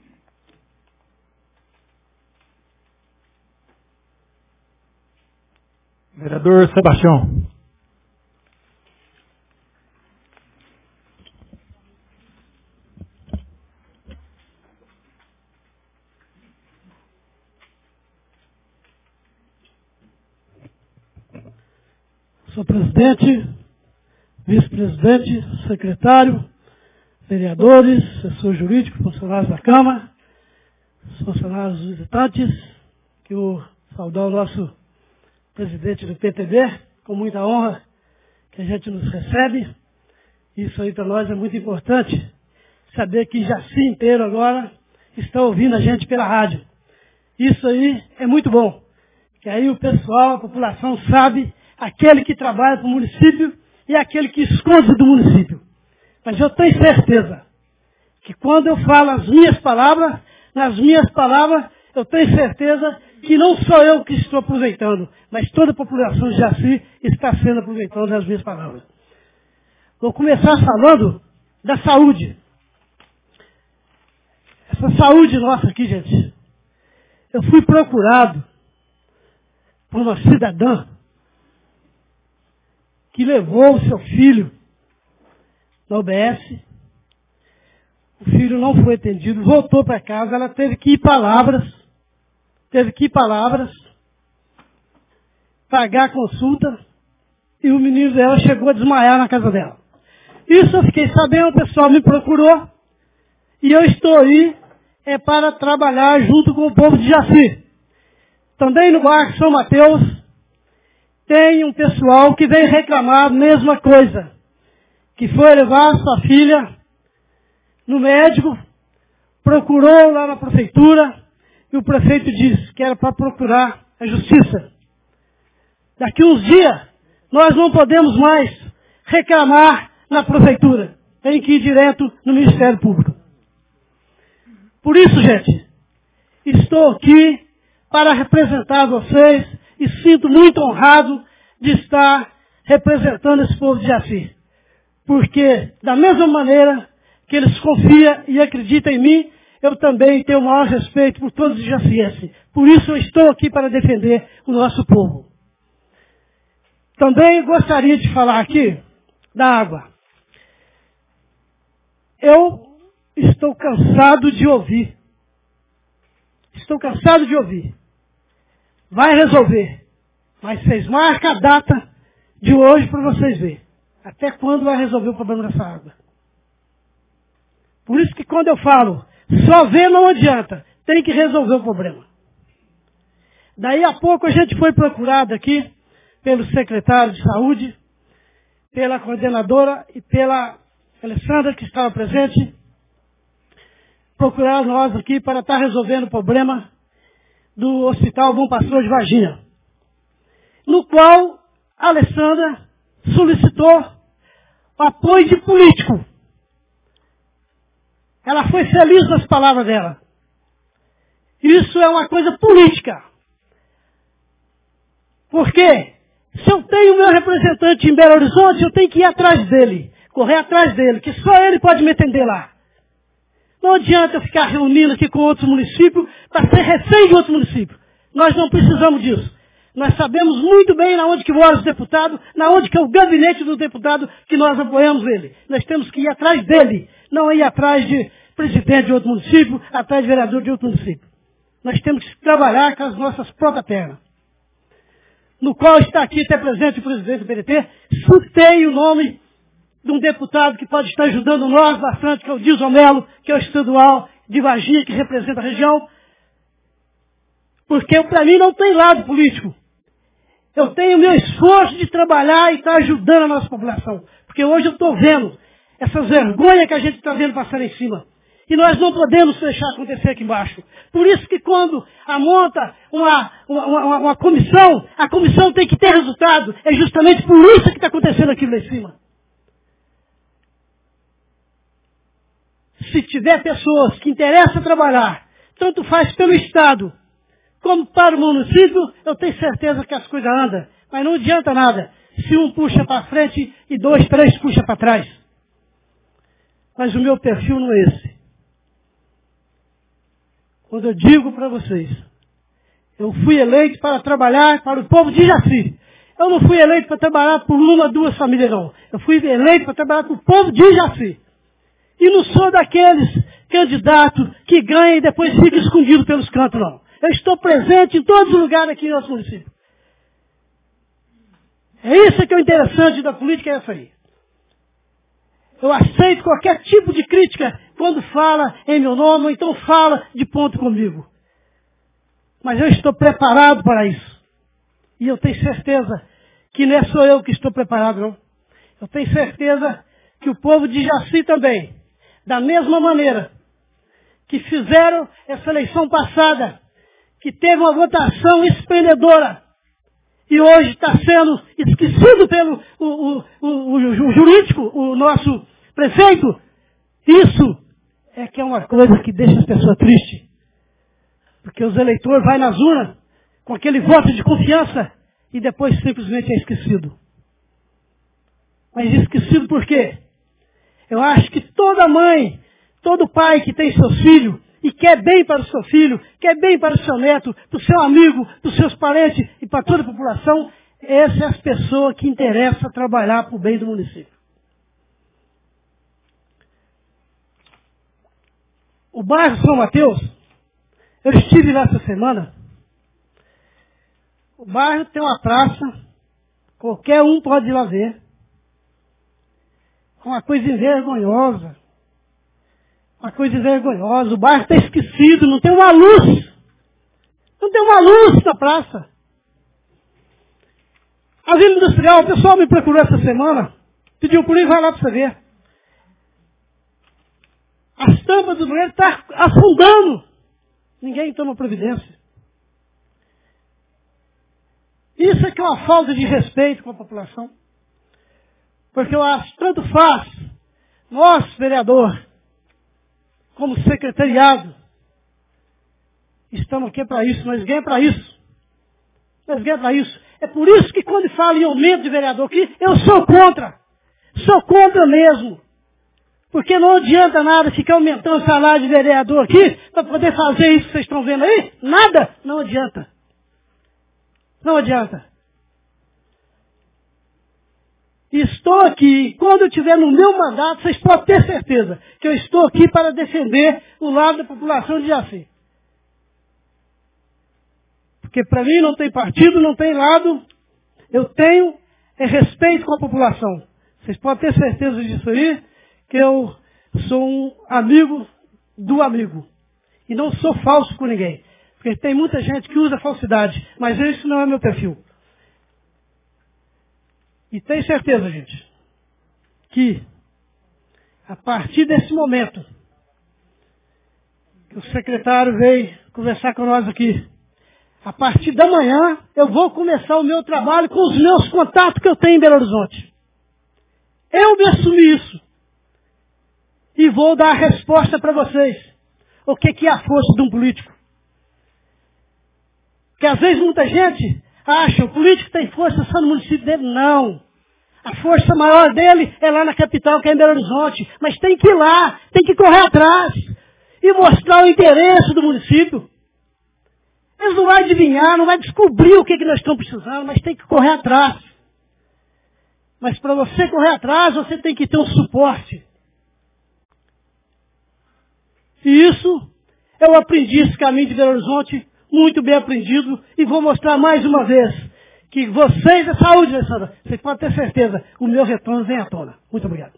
Vereador Sebastião. Senhor presidente, vice-presidente, secretário, vereadores, assessor jurídico, funcionários da Câmara, funcionários visitantes, que eu saudar o nosso presidente do P T B, com muita honra que a gente nos recebe. Isso aí para nós é muito importante, saber que Jaci inteiro agora está ouvindo a gente pela rádio. Isso aí é muito bom, que aí o pessoal, a população sabe aquele que trabalha para o município e aquele que esconde do município. Mas eu tenho certeza que quando eu falo as minhas palavras, nas minhas palavras, eu tenho certeza que não sou eu que estou aproveitando, mas toda a população de Jaci está sendo aproveitando as minhas palavras. Vou começar falando da saúde. Essa saúde nossa aqui, gente. Eu fui procurado por uma cidadã que levou o seu filho na U B S. O filho não foi atendido, voltou para casa, ela teve que ir palavras, teve que ir palavras, pagar a consulta, e o menino dela chegou a desmaiar na casa dela. Isso eu fiquei sabendo, o pessoal me procurou, e eu estou aí é para trabalhar junto com o povo de Jaci. Também no bairro São Mateus, tem um pessoal que vem reclamar a mesma coisa, que foi levar sua filha no médico, procurou lá na prefeitura, e o prefeito disse que era para procurar a justiça. Daqui uns dias, nós não podemos mais reclamar na prefeitura, tem que ir direto no Ministério Público. Por isso, gente, estou aqui para representar vocês, e sinto muito honrado de estar representando esse povo de Jaci. Porque, da mesma maneira que eles confiam e acreditam em mim, eu também tenho o maior respeito por todos os jacienses. Por isso eu estou aqui para defender o nosso povo. Também gostaria de falar aqui da água. Eu estou cansado de ouvir. Estou cansado de ouvir. Vai resolver. Mas vocês marcam a data de hoje para vocês verem. Até quando vai resolver o problema dessa água. Por isso que quando eu falo, só ver não adianta. Tem que resolver o problema. Daí a pouco a gente foi procurado aqui pelo secretário de saúde, pela coordenadora e pela Alessandra que estava presente. Procuraram nós aqui para estar resolvendo o problema do Hospital Bom Pastor de Varginha, no qual a Alessandra solicitou o apoio de político. Ela foi feliz nas palavras dela. Isso é uma coisa política. Porque se eu tenho meu representante em Belo Horizonte, eu tenho que ir atrás dele, correr atrás dele, que só ele pode me atender lá. Não adianta eu ficar reunindo aqui com outros municípios para ser refém de outro município. Nós não precisamos disso. Nós sabemos muito bem na onde que mora os deputados, na onde que é o gabinete do deputado que nós apoiamos ele. Nós temos que ir atrás dele, não ir atrás de presidente de outro município, atrás de vereador de outro município. Nós temos que trabalhar com as nossas próprias pernas. No qual está aqui até presente o presidente do P D T, citei o nome de um deputado que pode estar ajudando nós bastante, que é o Dilson Melo, que é o estadual de Varginha, que representa a região. Porque para mim não tem lado político. Eu tenho o meu esforço de trabalhar e estar ajudando a nossa população. Porque hoje eu estou vendo essas vergonhas que a gente está vendo passar em cima. E nós não podemos deixar acontecer aqui embaixo. Por isso que quando monta uma, uma, uma, uma comissão, a comissão tem que ter resultado. É justamente por isso que está acontecendo aqui lá em cima. Se tiver pessoas que interessam trabalhar, tanto faz pelo Estado, como para o município, eu tenho certeza que as coisas andam. Mas não adianta nada se um puxa para frente e dois, três puxa para trás. Mas o meu perfil não é esse. Quando eu digo para vocês, eu fui eleito para trabalhar para o povo de Jaci. Eu não fui eleito para trabalhar por uma, duas famílias, não. Eu fui eleito para trabalhar para o povo de Jaci. E não sou daqueles candidatos que ganham e depois fica escondido pelos cantos, não. Eu estou presente em todos os lugares aqui no nosso município. É isso que é o interessante da política, é essa aí. Eu aceito qualquer tipo de crítica quando fala em meu nome, ou então fala de ponto comigo. Mas eu estou preparado para isso. E eu tenho certeza que não é só eu que estou preparado, não. Eu tenho certeza que o povo de Jaci também, da mesma maneira que fizeram essa eleição passada, que teve uma votação esplendedora, e hoje está sendo esquecido pelo o, o, o, o jurídico, o nosso prefeito, isso é que é uma coisa que deixa as pessoas tristes. Porque os eleitores vão nas urnas com aquele voto de confiança e depois simplesmente é esquecido. Mas esquecido por quê? Eu acho que toda mãe, todo pai que tem seus filhos e quer bem para o seu filho, quer bem para o seu neto, para o seu amigo, para os seus parentes e para toda a população, essa é as pessoas que interessa trabalhar para o bem do município. O bairro São Mateus, eu estive lá essa semana. O bairro tem uma praça, qualquer um pode ir lá ver. É uma coisa envergonhosa. Uma coisa vergonhosa. O bairro está esquecido, não tem uma luz. Não tem uma luz na praça. A Vila Industrial, o pessoal me procurou essa semana, pediu por aí, vai lá para você ver. As tampas do banheiro estão afundando. Ninguém toma providência. Isso é que é uma falta de respeito com a população. Porque eu acho, tanto faz, nós, vereador, como secretariado, estamos aqui para isso, nós ganhamos para isso. Nós ganhamos para isso. É por isso que quando fala em aumento de vereador aqui, eu sou contra. Sou contra mesmo. Porque não adianta nada ficar aumentando o salário de vereador aqui para poder fazer isso que vocês estão vendo aí. Nada. Não adianta. Não adianta. Estou aqui, quando eu estiver no meu mandato, vocês podem ter certeza que eu estou aqui para defender o lado da população de Jaci. Porque para mim não tem partido, não tem lado, eu tenho é respeito com a população. Vocês podem ter certeza disso aí, que eu sou um amigo do amigo. E não sou falso com ninguém. Porque tem muita gente que usa falsidade, mas isso não é meu perfil. E tenho certeza, gente, que a partir desse momento que o secretário veio conversar com nós aqui, a partir da manhã eu vou começar o meu trabalho com os meus contatos que eu tenho em Belo Horizonte. Eu me assumi isso. E vou dar a resposta para vocês. O que, que é a força de um político? Porque às vezes muita gente acha que o político tem força só no município dele. Não. A força maior dele é lá na capital, que é em Belo Horizonte. Mas tem que ir lá, tem que correr atrás. e mostrar o interesse do município. Eles não vão adivinhar, não vão descobrir o que, que nós estamos precisando, mas tem que correr atrás. Mas para você correr atrás, você tem que ter um suporte. E isso, eu aprendi esse caminho de Belo Horizonte, muito bem aprendido, e vou mostrar mais uma vez que vocês, a saúde, Alessandra, vocês podem ter certeza, o meu retorno vem à tona. Muito obrigado.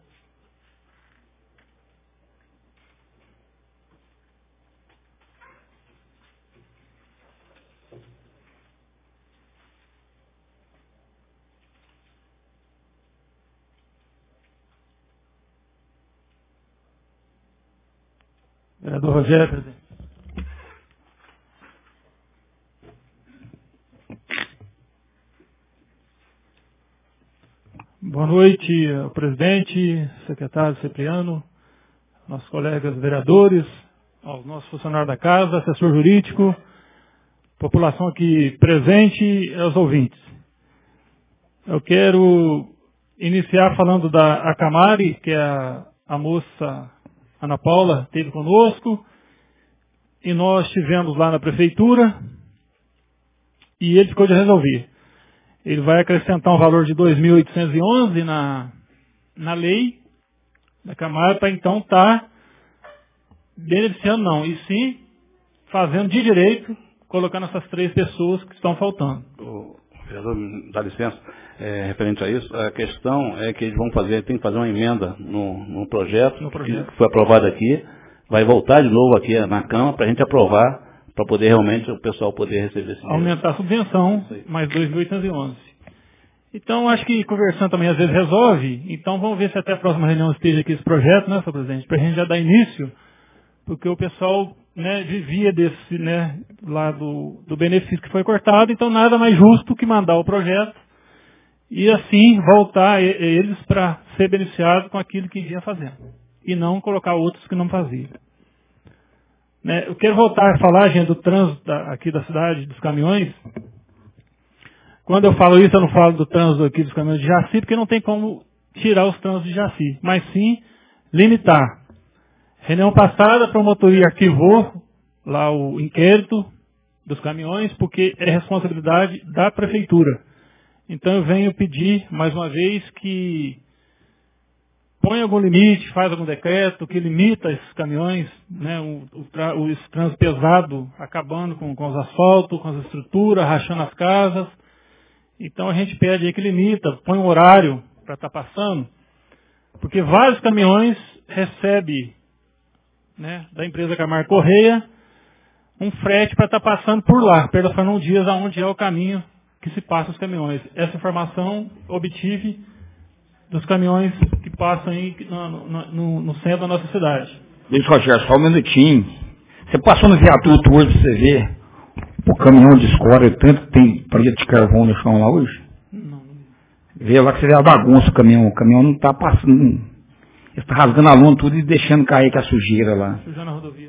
Vereador Rogério, presidente. Boa noite, presidente, secretário Cipriano, nossos colegas vereadores, aos nossos funcionários da casa, assessor jurídico, população aqui presente e aos ouvintes. Eu quero iniciar falando da Acamari, que é a, a moça Ana Paula esteve conosco, e nós estivemos lá na prefeitura, e ele ficou de resolver. Ele vai acrescentar um valor de dois mil oitocentos e onze na, na lei da Câmara, para então estar beneficiando não, e sim fazendo de direito, colocando essas três pessoas que estão faltando. O vereador, me dá licença, é, referente a isso, a questão é que eles vão fazer, tem que fazer uma emenda no, no, projeto, no projeto que foi aprovado aqui, vai voltar de novo aqui na Câmara para a gente aprovar, para poder realmente o pessoal poder receber esse dinheiro. Aumentar a subvenção, mais dois mil oitocentos e onze. Então, acho que conversando também às vezes resolve. Então, vamos ver se até a próxima reunião esteja aqui esse projeto, né, senhor presidente, para a gente já dar início, porque o pessoal, né, vivia desse, né, lá do, do benefício que foi cortado, então nada mais justo que mandar o projeto e assim voltar eles para ser beneficiados com aquilo que vinha fazendo. E não colocar outros que não faziam. Né, eu quero voltar a falar, gente, do trânsito da, aqui da cidade, dos caminhões. Quando eu falo isso, eu não falo do trânsito aqui dos caminhões de Jaci, porque não tem como tirar os trânsitos de Jaci, mas sim limitar. Reunião passada, a promotoria arquivou lá o inquérito dos caminhões, porque é responsabilidade da prefeitura. Então eu venho pedir, mais uma vez, que põe algum limite, faz algum decreto que limita esses caminhões, né, o, o, o esse trânsito pesado, acabando com, com os asfaltos, com as estruturas, rachando as casas. Então a gente pede aí que limita, põe um horário para estar passando, porque vários caminhões recebem, né, da empresa Camargo Correia um frete para estar passando por lá, perto da Fernão Dias, aonde é o caminho que se passa os caminhões. Essa informação obtive dos caminhões que passam aí no, no, no, no centro da nossa cidade. Deixa, Rogério, só um minutinho. Você passou no viaduto hoje para você ver o caminhão de escória, tanto que tem paleta de carvão no chão lá hoje? Não. Vê lá que você vê a bagunça o caminhão. O caminhão não está passando. Ele está rasgando a lona tudo e deixando cair com a sujeira lá. Sujando a rodovia.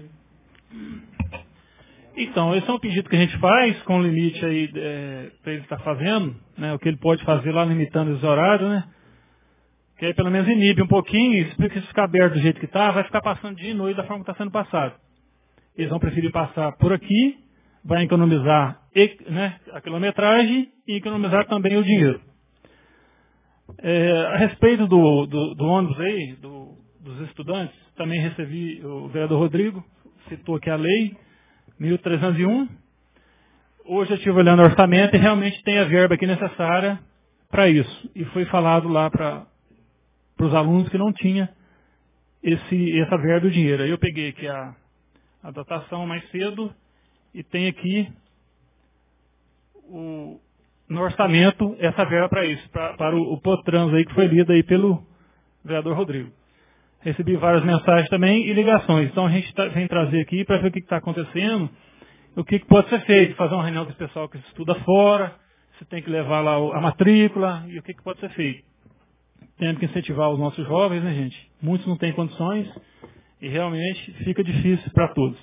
Então, esse é um pedido que a gente faz, com o limite aí é, para ele estar fazendo, né, o que ele pode fazer lá, limitando os horários, né? Que aí pelo menos inibe um pouquinho, e se ficar aberto do jeito que está, vai ficar passando dia e noite da forma que está sendo passado. Eles vão preferir passar por aqui, vai economizar, né, a quilometragem e economizar também o dinheiro. É, a respeito do, do, do ônibus aí, do, dos estudantes, também recebi, o vereador Rodrigo citou aqui a lei mil trezentos e um. Hoje eu estive olhando o orçamento e realmente tem a verba aqui necessária para isso. E foi falado lá para os alunos que não tinha esse, essa verba do dinheiro. Aí eu peguei aqui a, a dotação mais cedo e tem aqui o, no orçamento essa verba para isso, pra, para o, o Potrans aí que foi lido aí pelo vereador Rodrigo. Recebi várias mensagens também e ligações. Então a gente tá, vem trazer aqui para ver o que está acontecendo, o que, que pode ser feito, fazer uma reunião com o pessoal que estuda fora, se tem que levar lá a matrícula e o que, que pode ser feito. Temos que incentivar os nossos jovens, né, gente? Muitos não têm condições e realmente fica difícil para todos.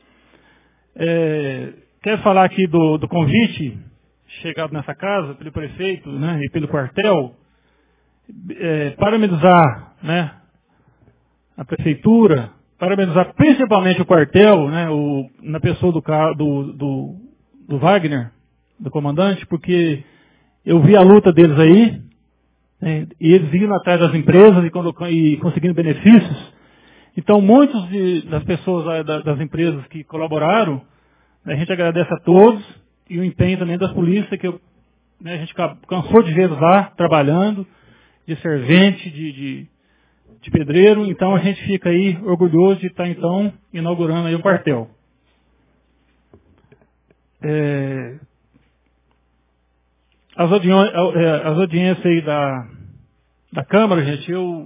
É, quero falar aqui do, do convite chegado nessa casa pelo prefeito, né, e pelo quartel, é, parabenizar, né, a prefeitura parabenizar principalmente o quartel, né, o, na pessoa do, do, do, do Wagner, do comandante, porque eu vi a luta deles aí, né, e eles indo atrás das empresas e, e conseguindo benefícios. Então, muitos de, das pessoas da, das empresas que colaboraram, né, a gente agradece a todos, e o empenho também das polícias, que eu, né, a gente cansou de ver lá, trabalhando, de servente, de, de, de pedreiro. Então, a gente fica aí orgulhoso de estar, então, inaugurando aí o quartel. É, as, audiências, as audiências aí da, da Câmara, gente, eu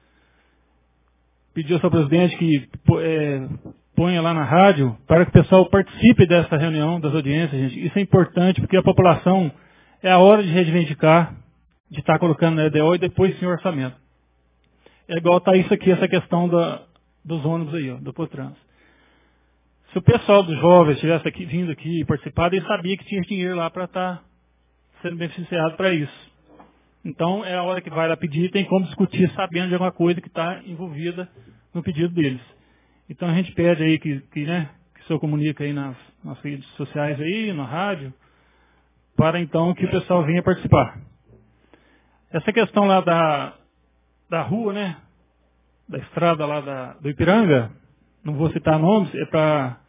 pedi ao senhor presidente que é, ponha lá na rádio para que o pessoal participe dessa reunião, das audiências, gente. Isso é importante, porque a população é a hora de reivindicar, de estar colocando na E D O e depois sim o orçamento. É igual está isso aqui, essa questão da, dos ônibus aí, ó, do Potrans. Se o pessoal dos jovens tivesse aqui, vindo aqui e participado, ele sabia que tinha dinheiro lá para estar sendo beneficiado para isso. Então, é a hora que vai lá pedir, tem como discutir sabendo de alguma coisa que está envolvida no pedido deles. Então, a gente pede aí que, que, né, que o senhor comunique aí nas, nas redes sociais aí, na rádio, para então que o pessoal venha participar. Essa questão lá da, da rua, né, da estrada lá da, do Ipiranga, não vou citar nomes, é para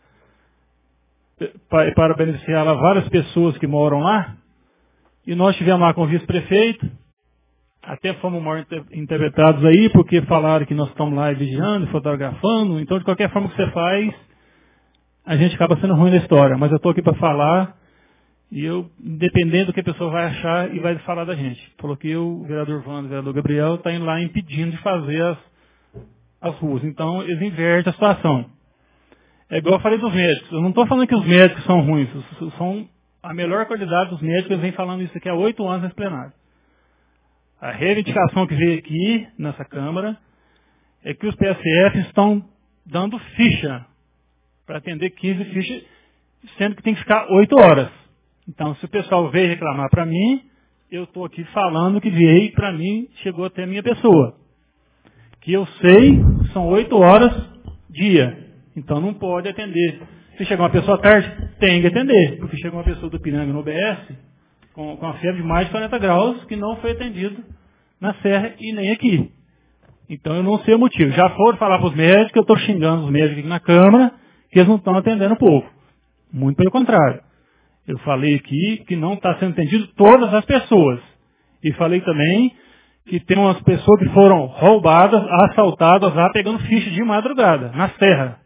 é para beneficiar lá várias pessoas que moram lá. E nós tivemos lá com o vice-prefeito, até fomos mal interpretados aí, porque falaram que nós estamos lá vigiando, fotografando. Então, de qualquer forma que você faz, a gente acaba sendo ruim na história. Mas eu estou aqui para falar, e eu, independente do que a pessoa vai achar, e vai falar da gente. Falou que eu, o vereador Wanda, o vereador Gabriel, está indo lá impedindo de fazer as, as ruas. Então, eles invertem a situação. É igual eu falei dos médicos. Eu não estou falando que os médicos são ruins, são a melhor qualidade dos médicos. Eles vêm falando isso aqui há oito anos nesse plenário. A reivindicação que veio aqui, nessa Câmara, é que os P S F estão dando ficha para atender quinze fichas, sendo que tem que ficar oito horas. Então, se o pessoal veio reclamar para mim, eu estou aqui falando que veio para mim, chegou até a minha pessoa. Que eu sei, são oito horas dia. Então, não pode atender. Se chegar uma pessoa tarde, tem que atender. Porque chegou uma pessoa do Piranga no O B S, com, com a febre de mais de quarenta graus, que não foi atendido na Serra e nem aqui. Então, eu não sei o motivo. Já foram falar para os médicos, eu estou xingando os médicos aqui na Câmara, que eles não estão atendendo o povo. Muito pelo contrário. Eu falei aqui que não está sendo atendido todas as pessoas. E falei também que tem umas pessoas que foram roubadas, assaltadas lá, pegando ficha de madrugada, na Serra.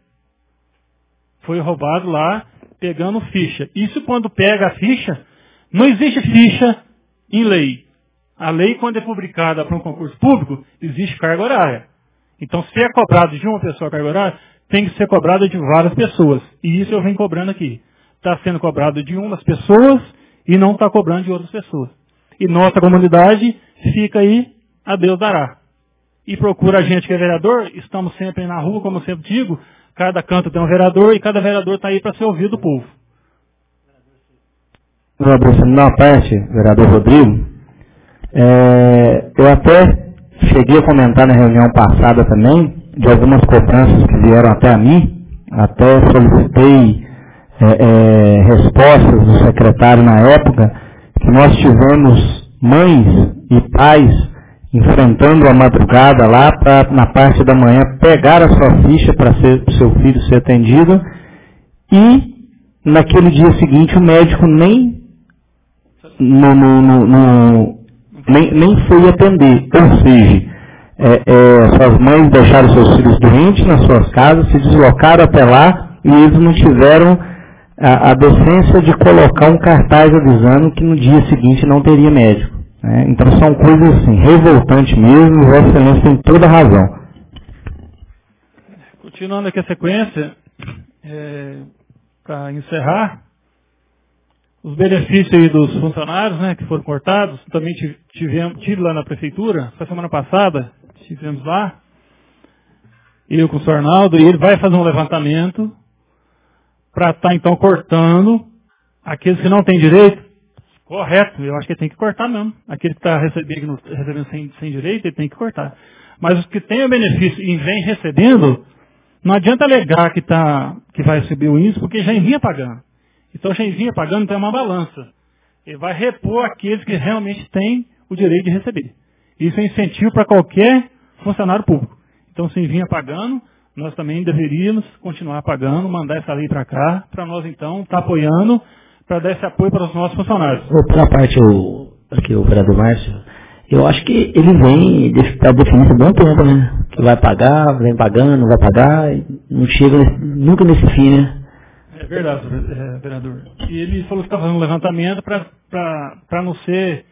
Foi roubado lá, pegando ficha. Isso quando pega a ficha, não existe ficha em lei. A lei, quando é publicada para um concurso público, existe carga horária. Então, se é cobrado de uma pessoa a carga horária, tem que ser cobrado de várias pessoas. E isso eu venho cobrando aqui. Está sendo cobrado de umas pessoas e não está cobrando de outras pessoas. E nossa comunidade fica aí, a Deus dará. E procura a gente que é vereador, estamos sempre na rua, como eu sempre digo, cada canto tem um vereador e cada vereador está aí para ser ouvido do povo. Abraçando na parte, vereador Rodrigo, é, eu até cheguei a comentar na reunião passada também, de algumas cobranças que vieram até a mim, até solicitei é, é, respostas do secretário na época, que nós tivemos mães e pais enfrentando a madrugada lá para, na parte da manhã, pegar a sua ficha para o seu filho ser atendido, e naquele dia seguinte o médico nem, no, no, no, no, nem, nem foi atender. Ou seja, é, é, suas mães deixaram seus filhos doentes nas suas casas, se deslocaram até lá e eles não tiveram a, a decência de colocar um cartaz avisando que no dia seguinte não teria médico. Né? Então são coisas assim, revoltantes mesmo, e Vossa Excelência tem toda a razão. Continuando aqui a sequência, é, para encerrar, os benefícios aí dos funcionários, né, que foram cortados, também tivemos, tive lá na prefeitura, foi semana passada, tivemos lá, eu com o senhor Arnaldo, e ele vai fazer um levantamento para estar tá, então cortando aqueles que não têm direito. Correto, eu acho que ele tem que cortar mesmo. Aquele que está recebendo, recebendo sem, sem direito, ele tem que cortar. Mas os que têm o benefício e vêm recebendo, Não adianta alegar que, tá, que vai subir o índice, porque já vinha pagando. Então já vinha pagando, então é uma balança. Ele vai repor aqueles que realmente têm o direito de receber. Isso é incentivo para qualquer funcionário público. Então, se vinha pagando, nós também deveríamos continuar pagando, mandar essa lei para cá, para nós, então, estar tá apoiando, para dar esse apoio para os nossos funcionários. Pela parte, o, aqui, o vereador Márcio, eu acho que ele vem para definir há bom tempo, né? Que vai pagar, vem pagando, não vai pagar, não chega nesse, nunca nesse fim, né? É verdade, é, vereador. E ele falou que está fazendo um levantamento para não ser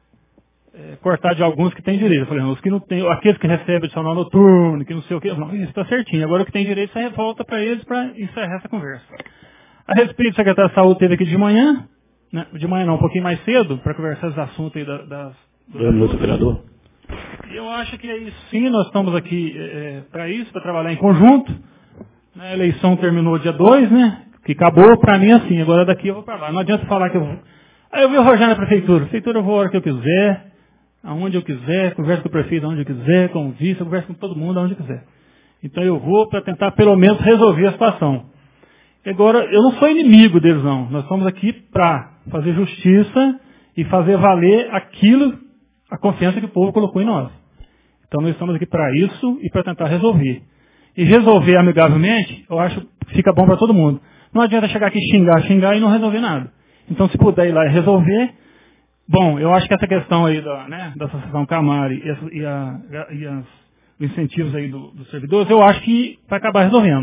é, cortar de alguns que têm direito. Eu falei, não, os que não tem, aqueles que recebem adicional noturno, que não sei o quê, não, isso está certinho. Agora o que tem direito, você volta para eles para encerrar essa conversa. A respeito, o secretário de saúde esteve aqui de manhã, né, de manhã não, um pouquinho mais cedo, para conversar os assuntos aí das... das Dois minutos, vereador. Eu acho que é isso, sim, nós estamos aqui é, para isso, para trabalhar em conjunto. A eleição terminou dia dois, né? Que acabou para mim assim, agora daqui eu vou para lá. Não adianta falar que eu vou. Aí eu vi o Rogério na prefeitura. Prefeitura eu vou a hora que eu quiser, aonde eu quiser, converso com o prefeito aonde eu quiser, com o vice, eu converso com todo mundo aonde eu quiser. Então eu vou para tentar pelo menos resolver a situação. Agora, eu não sou inimigo deles não. Nós estamos aqui para fazer justiça e fazer valer aquilo, a confiança que o povo colocou em nós. Então nós estamos aqui para isso e para tentar resolver. E resolver amigavelmente, eu acho que fica bom para todo mundo. Não adianta chegar aqui xingar, xingar e não resolver nada. Então, se puder ir lá e resolver, bom, eu acho que essa questão aí da, né, da Associação Camari e, essa, e, a, e as, os incentivos aí do, dos servidores, eu acho que vai acabar resolvendo.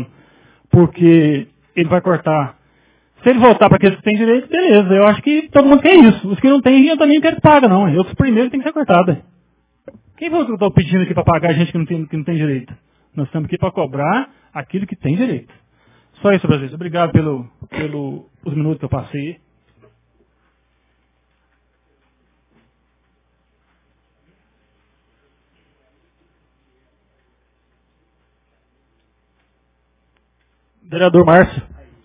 Porque ele vai cortar. Se ele voltar para aqueles que têm direito, beleza. Eu acho que todo mundo quer isso. Os que não têm, eu também não quero que pague, não. Eu, os primeiros, tem que ser cortado. Quem foi que eu estou pedindo aqui para pagar a gente que não tem, que não tem direito? Nós estamos aqui para cobrar aquilo que tem direito. Só isso, presidente. Obrigado pelo, pelo os minutos que eu passei. Vereador Márcio.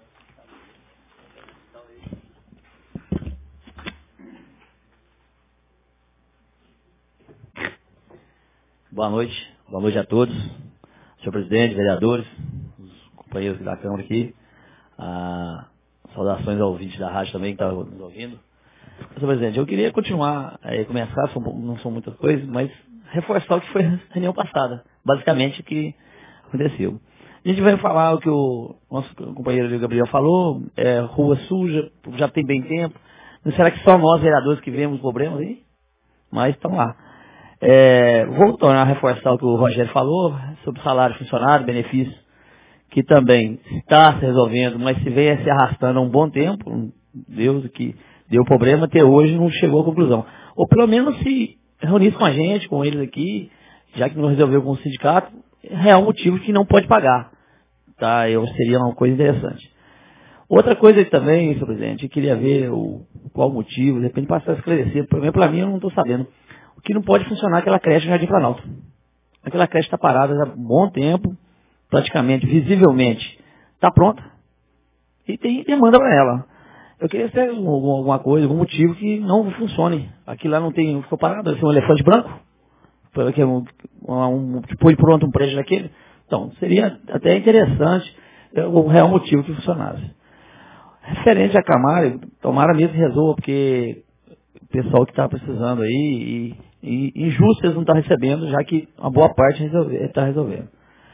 Boa noite. Boa noite a todos. Senhor presidente, vereadores, os companheiros da Câmara aqui. Ah, saudações ao ouvinte da rádio também que está nos ouvindo. Senhor presidente, eu queria continuar, é, começar, são, não são muitas coisas, mas reforçar o que foi a reunião passada. Basicamente o que aconteceu. A gente vai falar o que o nosso companheiro Gabriel falou, é, rua suja, já tem bem tempo. Não será que só nós, vereadores, que vemos problemas aí? Mas estão lá. É, vou tornar a reforçar o que o Rogério falou sobre salário funcionário, benefício, que também está se resolvendo, mas se vem se arrastando há um bom tempo, Deus que deu problema, até hoje não chegou à conclusão. Ou pelo menos se reunisse com a gente, com eles aqui, já que não resolveu com o sindicato, é real motivo que não pode pagar. Tá? Eu, seria uma coisa interessante. Outra coisa também, senhor presidente, eu queria ver o, qual o motivo, de repente passar a esclarecer, pelo menos para mim eu não estou sabendo. O que não pode funcionar é aquela creche no Jardim Planalto. Aquela creche está parada há um bom tempo, praticamente, visivelmente, está pronta. E tem demanda para ela. Eu queria ter alguma coisa, algum motivo que não funcione. Aqui lá não tem, ficou parado, assim, um elefante branco, que é um, um, põe pronto um prédio daquele. Então, seria até interessante o real motivo que funcionasse. Referente a Camari, tomara mesmo que resolva, porque o pessoal que está precisando aí, e, e injusto eles não estão recebendo, já que uma boa parte está resolvendo.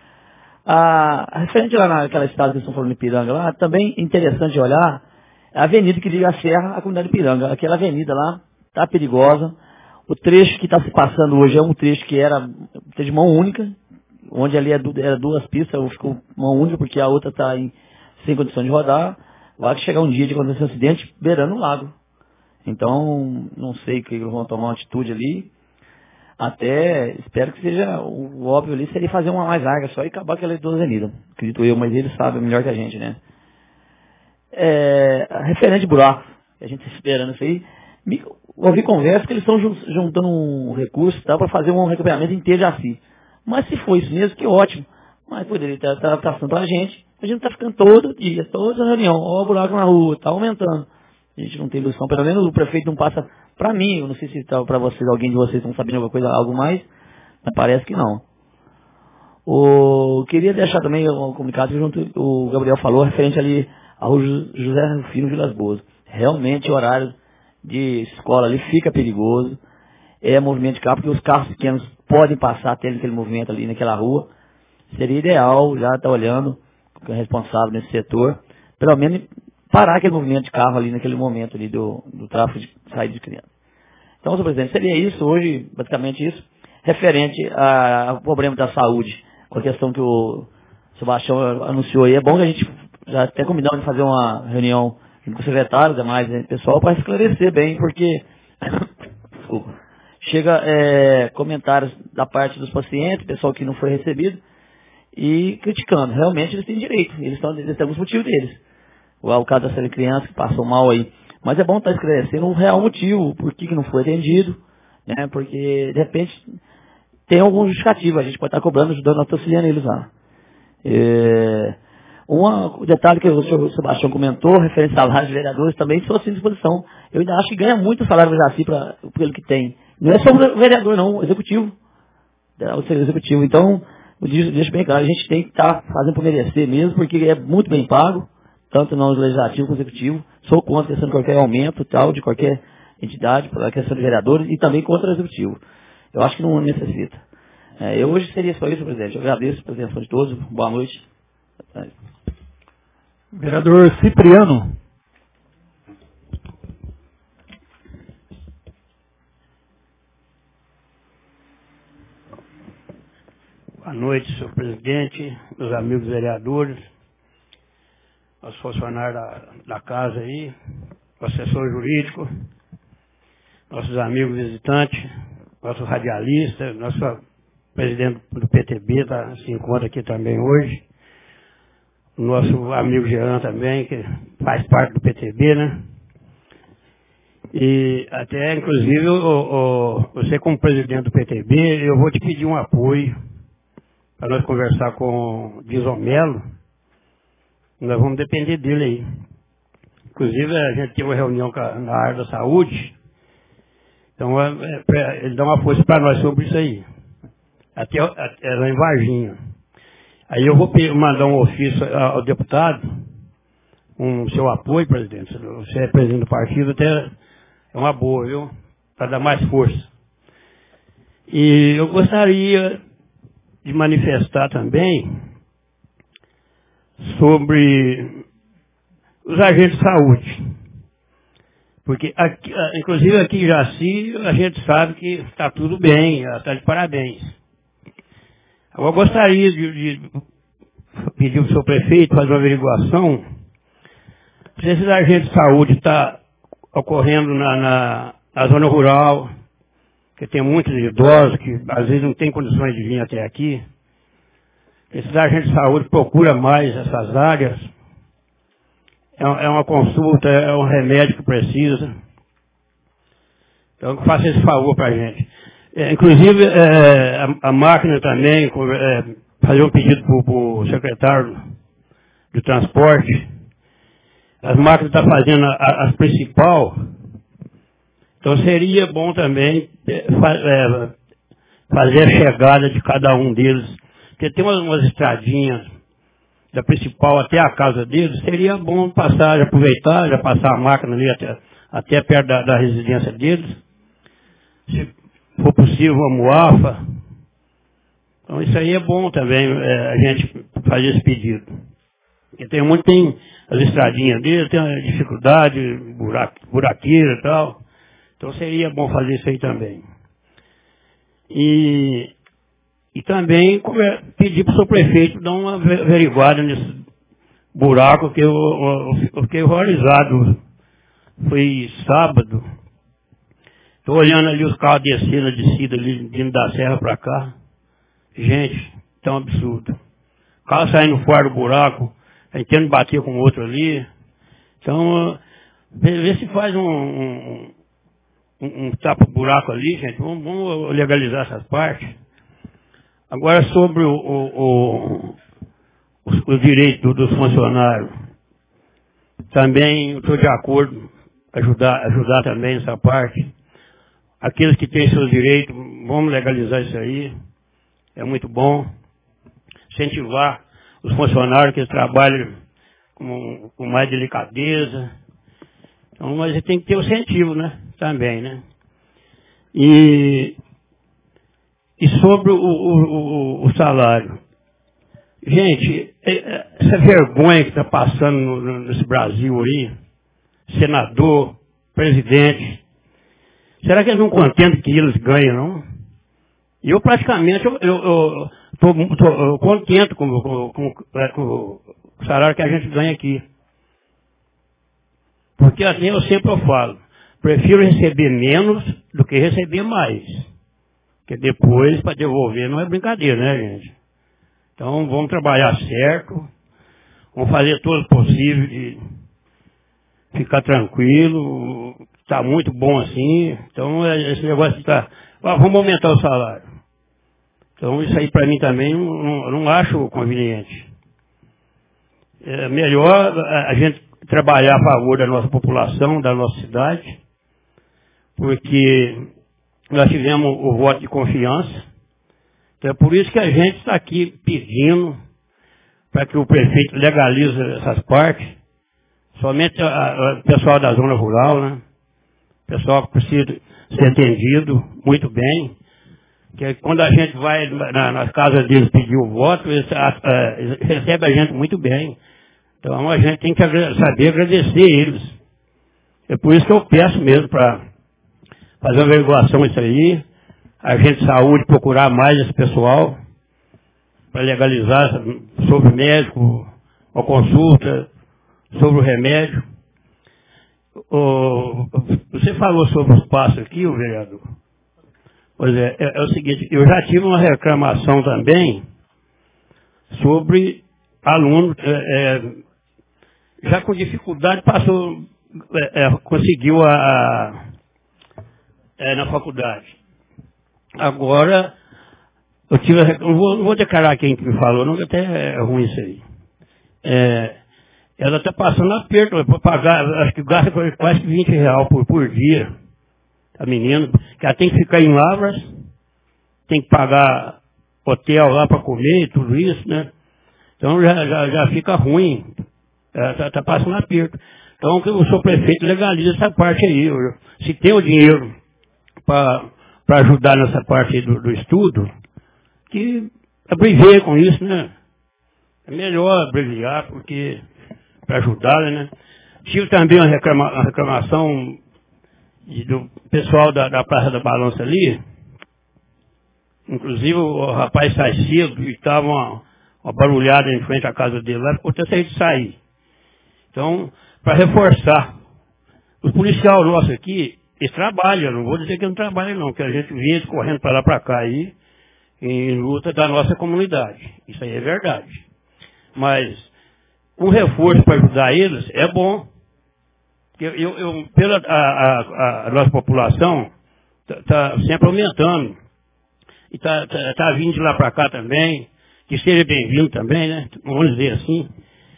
A, referente lá naquela estrada que eles estão falando de Ipiranga lá, também interessante olhar a avenida que liga a Serra à comunidade de Ipiranga. Aquela avenida lá está perigosa. O trecho que está se passando hoje é um trecho que era de mão única, onde ali era duas pistas, ficou mão única porque a outra está sem condição de rodar. Vai chegar um dia de acontecer um acidente beirando o lago. Então, não sei que eles vão tomar uma atitude ali. Até, espero que seja, o óbvio ali seria fazer uma mais larga só e acabar aquela duas avenidas. Acredito eu, mas eles sabem melhor que a gente, né? É, referente de buraco, a gente está esperando isso aí. Me, ouvi conversa que eles estão juntando um recurso tá, para fazer um recuperamento inteiro de Jaci. Mas se for isso mesmo, que ótimo. Mas poderia estar tá, tá passando para a gente. A gente está ficando todo dia, toda reunião. Ó, o buraco na rua, está aumentando. A gente não tem ilusão. Pelo menos o prefeito não passa para mim. Eu não sei se tá para vocês, alguém de vocês estão sabendo alguma coisa, algo mais. Mas parece que não. O, queria deixar também um comunicado que junto, o Gabriel falou, referente ali ao José Rufino Vilas Boas. Realmente o horário de escola ali fica perigoso. É movimento de carro, porque os carros pequenos podem passar tendo aquele movimento ali naquela rua. Seria ideal, já está olhando, com o responsável nesse setor, pelo menos parar aquele movimento de carro ali naquele momento ali do, do tráfego de saída de criança. Então, senhor presidente, seria isso hoje, basicamente isso, referente a- ao problema da saúde, com a questão que o Sebastião anunciou aí. É bom que a gente já até combinamos de fazer uma reunião junto com o secretário, demais, né, pessoal, para esclarecer bem, porque desculpa, chega é, comentários da parte dos pacientes, pessoal que não foi recebido, e criticando. Realmente eles têm direito, eles, estão, eles têm os motivos deles. O, o caso dessa criança que passou mal aí. Mas é bom estar esclarecendo o real motivo, por que, que não foi atendido, né? Porque, de repente, tem algum justificativo, a gente pode estar cobrando, ajudando, nós estamos auxiliando eles lá. É, um detalhe que o senhor Sebastião comentou, referente ao salário de vereadores, também estou à disposição. Eu ainda acho que ganha muito o salário do Jaci para pelo que tem. Não é só o vereador, não, o executivo. O executivo. Então, eu deixo bem claro, a gente tem que estar fazendo por merecer mesmo, porque é muito bem pago, tanto no legislativo como no executivo. Sou contra a questão de qualquer aumento tal, de qualquer entidade, pela questão de vereadores, e também contra o executivo. Eu acho que não necessita. É, eu hoje seria só isso, presidente. Eu agradeço a presença de todos. Boa noite. Vereador Cipriano. Boa noite, senhor presidente, meus amigos vereadores, nossos funcionários da, da casa aí, o assessor jurídico, nossos amigos visitantes, nosso radialista, nosso presidente do P T B tá, se encontra aqui também hoje, o nosso amigo Jean também, que faz parte do P T B, né? E até, inclusive, o, o, você como presidente do P T B, eu vou te pedir um apoio para nós conversar com o Disomelo. Nós vamos depender dele aí. Inclusive, a gente teve uma reunião na área da saúde, então é, é, ele dá uma força para nós sobre isso aí. Até, até lá em Varginha. Aí eu vou mandar um ofício ao deputado, com o seu apoio, presidente. Você é presidente do partido, até é uma boa, viu? Para dar mais força. E eu gostaria de manifestar também sobre os agentes de saúde. Porque, aqui, inclusive aqui em Jaci, a gente sabe que está tudo bem, está de parabéns. Eu gostaria de, de pedir para o seu prefeito fazer uma averiguação se esses agentes de saúde estão ocorrendo na, na, na zona rural, que tem muitos idosos que às vezes não têm condições de vir até aqui. Esses agentes de saúde procuram mais essas áreas. É, é uma consulta, é um remédio que precisa. Então, faça esse favor para a gente. É, inclusive, é, a, a máquina também, é, fazer um pedido para o secretário de transporte. As máquinas estão fazendo a, a, as principal. Então seria bom também é, é, fazer a chegada de cada um deles. Porque tem umas, umas estradinhas da principal até a casa deles, seria bom passar, já aproveitar, já passar a máquina ali até, até perto da, da residência deles. Se for possível, uma muafa. Então isso aí é bom também, é, a gente fazer esse pedido. Porque tem muito, tem as estradinhas deles, tem a dificuldade, buraco, buraqueira e tal. Então seria bom fazer isso aí também. E, e também pedir para o seu prefeito dar uma averiguada nesse buraco que eu, eu fiquei horrorizado. Foi sábado. Estou olhando ali os carros descendo a descida ali, vindo da serra para cá. Gente, tão absurdo. O carro saindo fora do buraco, tentando bater com o outro ali. Então, vê, vê se faz um, um, um, um tapa-buraco ali, gente. Vamos, vamos legalizar essas partes. Agora, sobre o, o, o, os, os direitos dos funcionários. Também estou de acordo ajudar, ajudar também nessa parte. Aqueles que têm seus direitos, vamos legalizar isso aí. É muito bom. incentivar os funcionários que trabalham com, com mais delicadeza. Então, mas tem que ter o incentivo, né? Também, né? E, e sobre o, o, o, o salário. Gente, essa vergonha que está passando no, nesse Brasil aí, senador, presidente, será que eles não contentam que eles ganham, não? Eu praticamente estou contente com, com, com, com o salário que a gente ganha aqui. Porque assim eu sempre eu falo, prefiro receber menos do que receber mais. Porque depois, para devolver, não é brincadeira, né, gente? Então, vamos trabalhar certo, vamos fazer todo o possível de ficar tranquilo, está muito bom assim. Então, esse negócio de estar, ah, vamos aumentar o salário. Então, isso aí para mim também não, não, não acho conveniente. É melhor a gente trabalhar a favor da nossa população, da nossa cidade, porque nós tivemos o voto de confiança. Então é por isso que a gente está aqui pedindo para que o prefeito legalize essas partes, somente o pessoal da zona rural, né? O pessoal que precisa ser atendido muito bem, que quando a gente vai na, nas casas deles pedir o voto, eles, a, eles recebem a gente muito bem. Então a gente tem que saber agradecer eles. É por isso que eu peço mesmo para fazer uma averiguação isso aí, a gente de saúde procurar mais esse pessoal para legalizar sobre o médico, a consulta, sobre o remédio. O, você falou sobre os passos aqui, o vereador. Pois é, é, é o seguinte, eu já tive uma reclamação também sobre aluno, é, é, já com dificuldade passou, é, é, conseguiu a, a é, na faculdade. Agora, eu tive, não vou, não vou declarar quem que me falou, não, até é ruim isso aí. É, ela está passando aperto para pagar, acho que gasta quase vinte reais por, por dia, a menina, que ela tem que ficar em Lavras, tem que pagar hotel lá para comer e tudo isso, né? Então já, já, já fica ruim, ela está tá passando aperto. Então que o seu prefeito legaliza essa parte aí, eu, se tem o dinheiro para para ajudar nessa parte do, do estudo, que abreviar com isso, né? É melhor abreviar, porque para ajudar, né? Tive também uma, reclama, uma reclamação de, do pessoal da, da Praça da Balança ali, inclusive o rapaz sai cedo e estava uma, uma barulhada em frente à casa dele lá, ficou até sair de sair. Então, para reforçar, os policiais nossos aqui, eles trabalham, não vou dizer que não trabalham não, que a gente vê eles correndo para lá para cá aí, em luta da nossa comunidade. Isso aí é verdade. Mas um reforço para ajudar eles é bom. Eu, eu, eu, pela a, a, a nossa população está tá sempre aumentando. E está tá, tá vindo de lá para cá também, que seja bem-vindo também, né? Vamos dizer assim.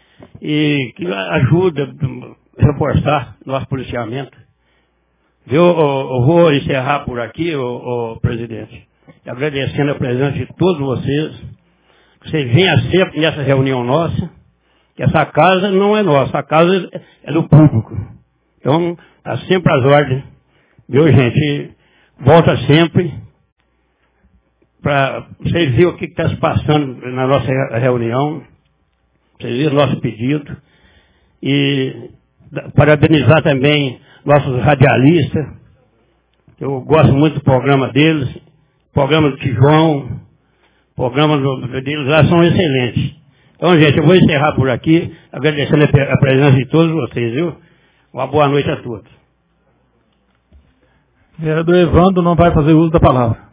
E que ajuda a reforçar nosso policiamento. Eu, eu, eu vou encerrar por aqui, o presidente, agradecendo a presença de todos vocês, que vocês venham sempre nessa reunião nossa, que essa casa não é nossa, a casa é do público. Então, está sempre às ordens. Viu, gente? Volta sempre para vocês verem o que está se passando na nossa reunião, vocês verem o nosso pedido. E parabenizar também nossos radialistas. Eu gosto muito do programa deles. O programa do Tijão, o programa do, deles lá são excelentes. Então, gente, eu vou encerrar por aqui, agradecendo a presença de todos vocês, viu? Uma boa noite a todos. O vereador Evandro não vai fazer uso da palavra.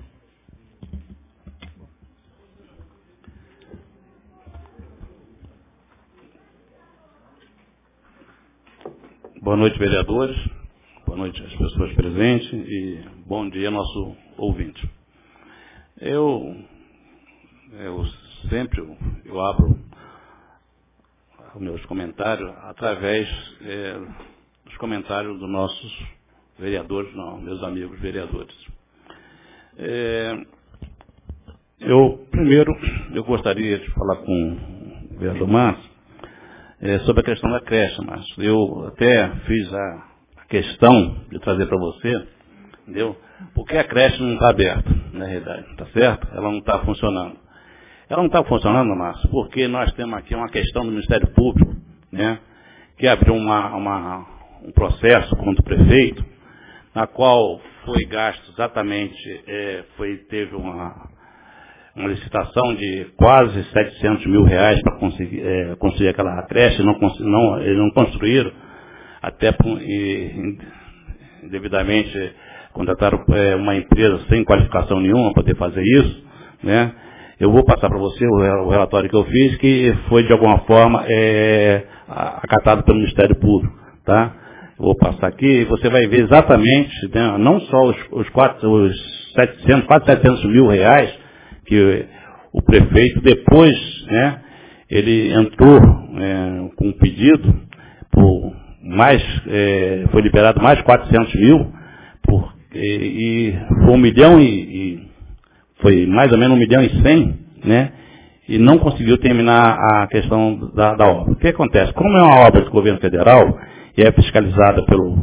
Boa noite, vereadores. Boa noite às pessoas presentes e bom dia, nosso ouvinte. Eu, eu sempre eu abro os meus comentários através é, dos comentários dos nossos vereadores, não, meus amigos vereadores. É, Eu, primeiro, eu gostaria de falar com o vereador Márcio é, sobre a questão da creche, Márcio. Eu até fiz a, a questão de trazer para você, entendeu? Porque a creche não está aberta, na realidade, tá certo? Ela não está funcionando. Ela não está funcionando, Márcio, porque nós temos aqui uma questão do Ministério Público, né? Que abriu uma, uma, um processo contra o prefeito, na qual foi gasto exatamente, é, foi, teve uma, uma licitação de quase setecentos mil reais para conseguir é, construir aquela creche, não, não, eles não construíram, até por, e, devidamente contrataram é, uma empresa sem qualificação nenhuma para poder fazer isso, né? Eu vou passar para você o relatório que eu fiz, que foi de alguma forma é, acatado pelo Ministério Público, tá? Eu vou passar aqui e você vai ver exatamente, né, não só os, os, quatro, os setecentos, quase setecentos mil reais que o prefeito depois, né, ele entrou é, com um pedido por mais, é, foi liberado mais quatrocentos mil por, e, e foi um milhão e, e foi mais ou menos um milhão e cem, né? E não conseguiu terminar a questão da, da obra. O que acontece? Como é uma obra do governo federal e é fiscalizada pelo,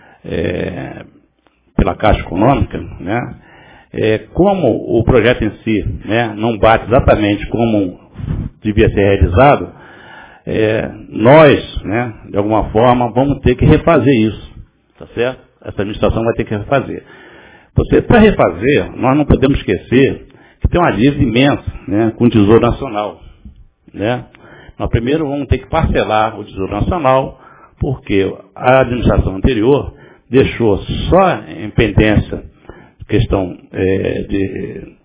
é, pela Caixa Econômica, né? É, como o projeto em si, né, não bate exatamente como devia ser realizado, é, nós, né, de alguma forma, vamos ter que refazer isso, tá certo? Essa administração vai ter que refazer. Você, para refazer, nós não podemos esquecer que tem uma dívida imensa, né, com o Tesouro Nacional, né? Nós primeiro vamos ter que parcelar o Tesouro Nacional, porque a administração anterior deixou só em pendência questão é, de,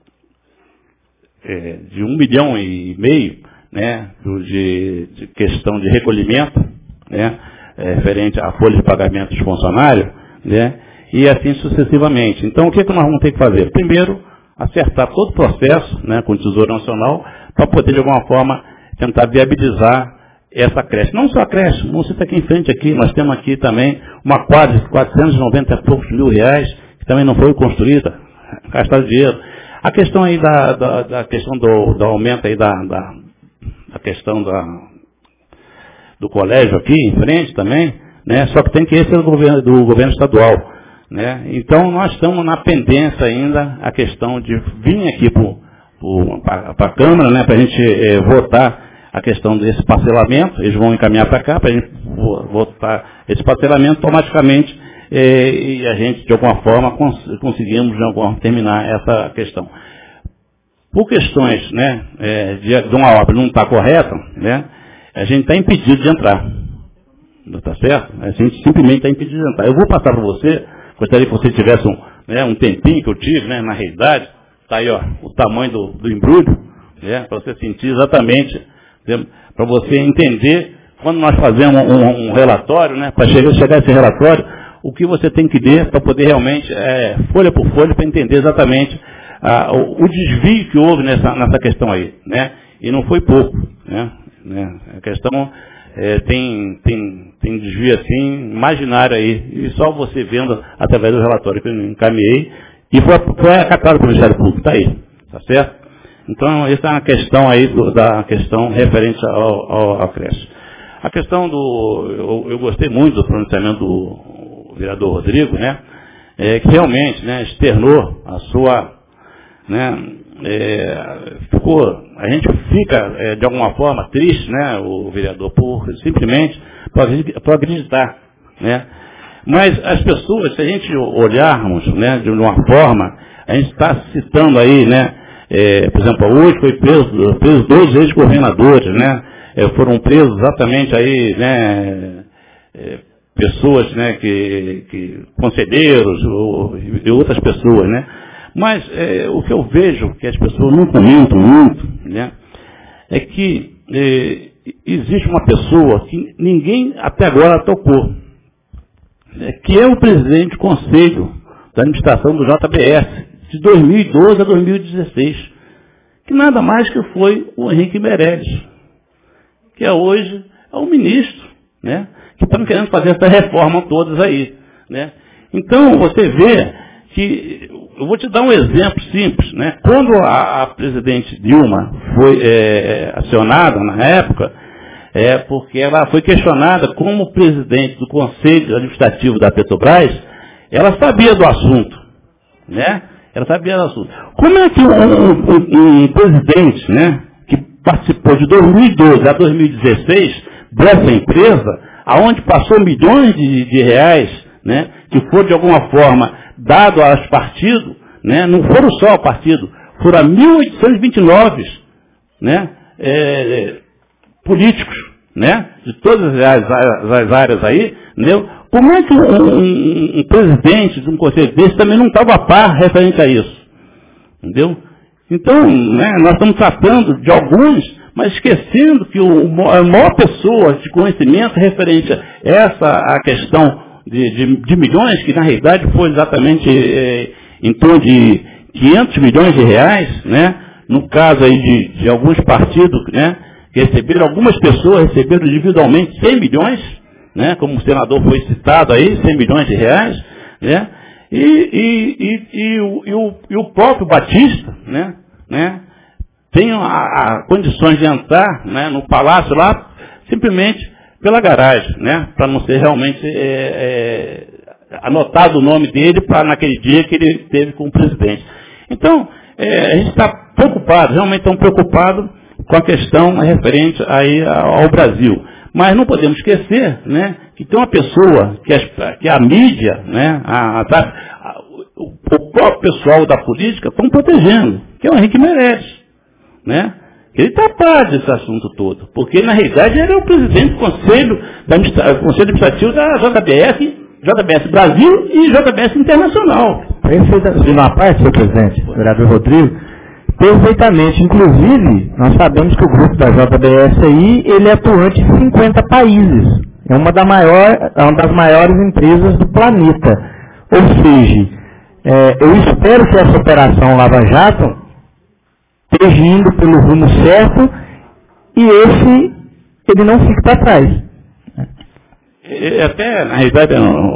é, de um milhão e meio, né, de, de questão de recolhimento, né, é, referente à folha de pagamento dos funcionários, né, e assim sucessivamente. Então, o que, que nós vamos ter que fazer? Primeiro, acertar todo o processo, né, com o Tesouro Nacional, para poder, de alguma forma, tentar viabilizar essa creche. Não só a creche, não se está aqui em frente aqui, nós temos aqui também uma quadra de quatrocentos e noventa e poucos mil reais, que também não foi construída, gastaram dinheiro. A questão aí da, da, da questão do, do aumento aí da, da, da questão da, do colégio aqui em frente também, né, só que tem que esse é do governo, do governo estadual. Né? Então, nós estamos na pendência ainda a questão de vir aqui para a Câmara, né, para a gente é, votar a questão desse parcelamento. Eles vão encaminhar para cá para a gente votar esse parcelamento automaticamente é, e a gente, de alguma forma, cons conseguimos de alguma forma, terminar essa questão. Por questões, né, é, de, de uma obra não estar correta, né, a gente está impedido de entrar. Não está certo? A gente simplesmente está impedido de entrar. Eu vou passar para você. Gostaria que você tivesse um, né, um tempinho que eu tive, né, na realidade. Está aí, ó, o tamanho do, do embrulho, né, para você sentir exatamente, né, para você entender, quando nós fazemos um, um relatório, né, para chegar, chegar a esse relatório, o que você tem que ler para poder realmente, é, folha por folha, para entender exatamente ah, o, o desvio que houve nessa, nessa questão aí. Né, e não foi pouco. Né, né, a questão... É, tem, tem, tem desvio assim, imaginário aí, e só você vendo através do relatório que eu encaminhei, e foi, foi acatado pelo Ministério Público, está aí, tá certo? Então, essa é uma questão aí, do, da questão referente ao, ao, ao creche. A questão do, eu, eu gostei muito do pronunciamento do vereador Rodrigo, né, é, que realmente, né, externou a sua, né, é, ficou, a gente fica, é, de alguma forma, triste, né, o vereador, por simplesmente por acreditar, né. Mas as pessoas, se a gente olharmos, né, de uma forma, a gente está citando aí, né, é, por exemplo, hoje foi preso, preso dois ex-governadores, né, é, foram presos exatamente aí, né, é, pessoas, né, que, que conselheiros ou, e outras pessoas, né. Mas é, o que eu vejo, que as pessoas não comentam muito, né, é que é, existe uma pessoa que ninguém até agora tocou, né, que é o presidente do Conselho da Administração do J B S, de dois mil e doze a dois mil e dezesseis, que nada mais que foi o Henrique Meirelles, que é hoje é o ministro, né, que estão querendo fazer essa reforma todas aí. Né. Então, você vê... que que, eu vou te dar um exemplo simples, né? Quando a, a presidente Dilma foi é, acionada na época, é porque ela foi questionada como presidente do Conselho Administrativo da Petrobras, ela sabia do assunto, né? Ela sabia do assunto. Como é que um, um, um presidente, né, que participou de dois mil e doze a dois mil e dezesseis dessa empresa, aonde passou milhões de, de reais, né, que foram de alguma forma dado aos partidos, né, não foram só ao partido, foram a mil oitocentos e vinte e nove, né, é, políticos, né, de todas as, as, as áreas aí, entendeu? Como é que um, um, um presidente de um conselho desse também não estava a par referente a isso? Entendeu? Então, né, nós estamos tratando de alguns, mas esquecendo que o, a maior pessoa de conhecimento referente a essa a questão de, de, de milhões, que na realidade foi exatamente é, em torno de quinhentos milhões de reais, né, no caso aí de, de alguns partidos, né, que receberam, algumas pessoas receberam individualmente cem milhões, né, como o senador foi citado aí, cem milhões de reais, né, e, e, e, e, o, e, o, e o próprio Batista, né, né, tem a, a condições de entrar, né, no palácio lá, simplesmente pela garagem, né, para não ser realmente é, é, anotado o nome dele para naquele dia que ele teve com o presidente. Então, é, a gente está preocupado, realmente estão preocupados com a questão referente aí ao Brasil. Mas não podemos esquecer, né, que tem uma pessoa que, as, que a mídia, né, a, a, a, o, o próprio pessoal da política estão protegendo, que é o Henrique Meirelles, né? Ele está a par desse assunto todo, porque na realidade ele é o presidente do Conselho, da, Conselho Administrativo da J B S, J B S Brasil e J B S Internacional. Perfeitamente. Na parte, senhor presidente, vereador Rodrigo, perfeitamente. Inclusive, nós sabemos que o grupo da J B S aí, ele é atuante em cinquenta países. É uma, da maior, é uma das maiores empresas do planeta. Ou seja, é, eu espero que essa operação Lava Jato esteja indo pelo rumo certo e esse, ele não fique para trás. É, até, na realidade,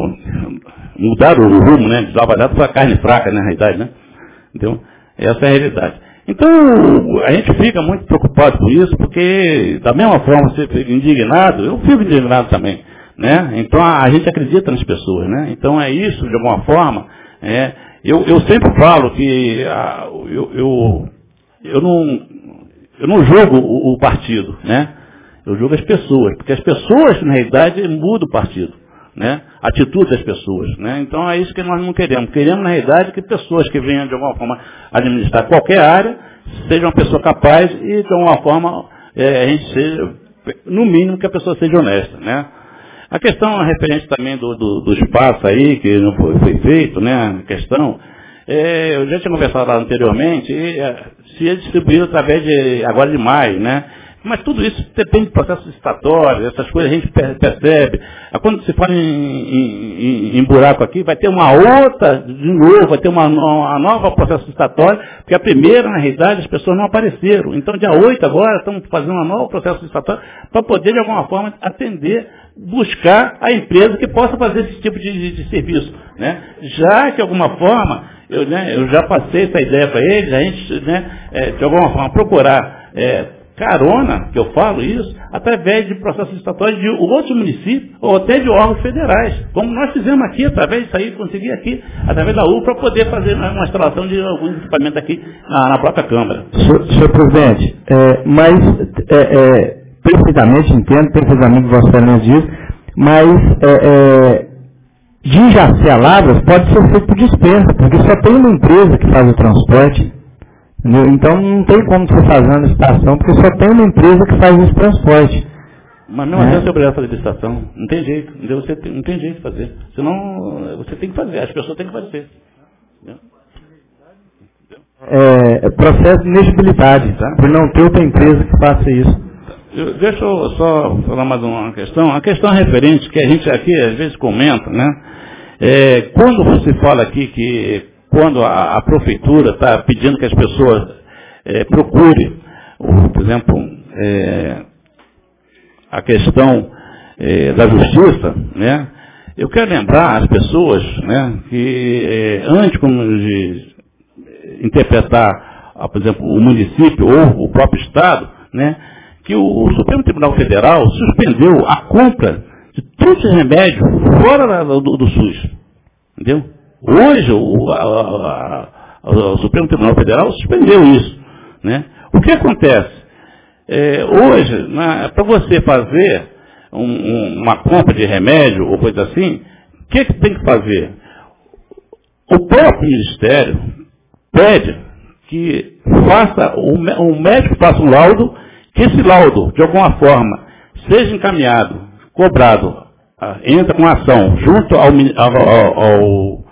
mudaram o rumo, né, de Lava Jato para carne fraca, né, na realidade, né? Então, essa é a realidade. Então, a gente fica muito preocupado com isso, porque, da mesma forma, você fica indignado, eu fico indignado também, né? Então, a, a gente acredita nas pessoas, né? Então, é isso, de alguma forma, é, eu, eu sempre falo que a, eu, eu, eu, não, eu não jogo o, o partido, né? Eu jogo as pessoas, porque as pessoas, na realidade, mudam o partido, né? A atitude das pessoas, né? Então é isso que nós não queremos. Queremos, na realidade, que pessoas que venham de alguma forma administrar qualquer área sejam uma pessoa capaz e, de alguma forma, é, a gente seja, no mínimo, que a pessoa seja honesta, né? A questão referente também do, do, do espaço aí, que não foi, foi feito, né? A questão, é, eu já tinha conversado lá anteriormente, e, é, se é distribuído através de, agora de maio, né? Mas tudo isso depende do processo licitatório, essas coisas a gente percebe. Quando se fala em, em, em, em buraco aqui, vai ter uma outra, de novo, vai ter uma, uma nova processo licitatório, porque a primeira, na realidade, as pessoas não apareceram. Então, dia oito agora, estamos fazendo um novo processo licitatório para poder, de alguma forma, atender, buscar a empresa que possa fazer esse tipo de, de, de serviço, né? Já que, de alguma forma, eu, né, eu já passei essa ideia para eles, a gente, né, é, de alguma forma, procurar... É, carona, que eu falo isso, através de processos licitatórios de outros municípios, ou até de órgãos federais, como nós fizemos aqui, através disso aí, conseguir aqui, através da U, para poder fazer uma instalação de alguns equipamentos aqui na, na própria Câmara. Senhor, senhor presidente, é, mas, é, é, perfeitamente, entendo, perfeitamente o que Vossa Excelência diz, mas, é, é, de Jaci a Lavras pode ser feito por dispensa, porque só tem uma empresa que faz o transporte. Então não tem como você fazer uma licitação, porque só tem uma empresa que faz esse transporte. Mas não adianta é. ser obrigado a fazer licitação. Não tem jeito. Você tem, não tem jeito de fazer. Senão você tem que fazer. As pessoas têm que fazer. É, é processo de inegibilidade, tá? Por não ter outra empresa que faça isso. Eu, deixa eu só falar mais uma questão. A questão referente que a gente aqui às vezes comenta, né? É, quando você fala aqui que quando a, a prefeitura está pedindo que as pessoas é, procurem, ou, por exemplo, é, a questão é, da justiça, né? eu quero lembrar as pessoas, né, que é, antes de interpretar, por exemplo, o município ou o próprio Estado, né, que o Supremo Tribunal Federal suspendeu a compra de todos os remédios fora do, do, do SUS. Entendeu? Hoje, o, a, a, a, o Supremo Tribunal Federal suspendeu isso. Né? O que acontece? É, hoje, para você fazer um, um, uma compra de remédio ou coisa assim, o que, que tem que fazer? O próprio Ministério pede que faça, o, o médico faça um laudo, que esse laudo, de alguma forma, seja encaminhado, cobrado, entra com ação junto ao, ao, ao,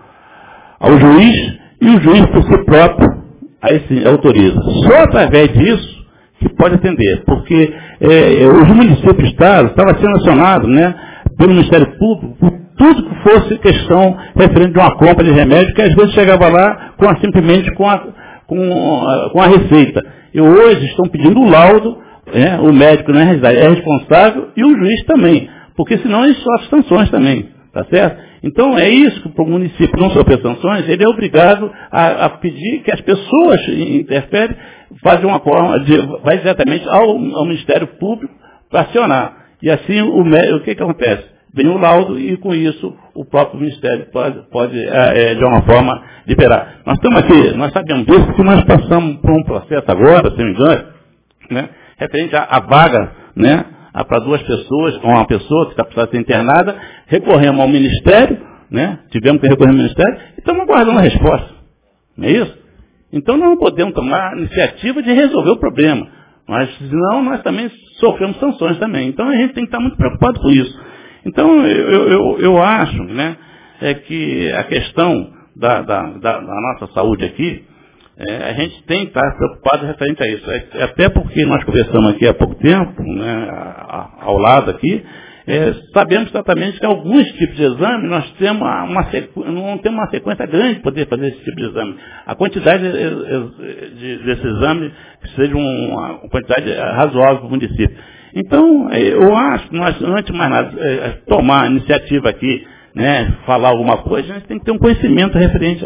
ao juiz, e o juiz, por si próprio, aí sim, autoriza. Só através disso que pode atender, porque é, os municípios e estados estavam sendo acionados, né, pelo Ministério Público por tudo que fosse questão referente a uma compra de remédio, que às vezes chegava lá com a, simplesmente com a, com, a, com a receita. E hoje estão pedindo o laudo, é, o médico né, é responsável e o juiz também, porque senão ele sofre sanções também, tá certo? Então é isso que o município não sofrer sanções, ele é obrigado a, a pedir que as pessoas interferem, fazem uma forma, de, vai diretamente ao, ao Ministério Público para acionar. E assim o, o que, que acontece? Vem o laudo e com isso o próprio Ministério pode, pode é, de uma forma liberar. Nós estamos aqui, nós sabemos disso porque nós passamos por um processo agora, se não me engano, né, referente à, à vaga, né, para duas pessoas, ou uma pessoa que está precisando ser internada, recorremos ao Ministério, né, tivemos que recorrer ao Ministério, e estamos aguardando a resposta. Não é isso? Então nós não podemos tomar a iniciativa de resolver o problema, mas senão nós também sofremos sanções também. Então a gente tem que estar muito preocupado com isso. Então eu, eu, eu acho, né, é que a questão da, da, da, da nossa saúde aqui, É, a gente tem que estar preocupado referente a isso. É, até porque nós conversamos aqui há pouco tempo, né, a, a, ao lado aqui, é, sabemos exatamente que alguns tipos de exame nós temos uma, sequ... não temos uma sequência grande de poder fazer esse tipo de exame. A quantidade de, de, de, desse exame que seja uma, uma quantidade razoável para o município. Então, eu acho que nós, antes de mais nada, é, tomar a iniciativa aqui, né, falar alguma coisa, a gente tem que ter um conhecimento referente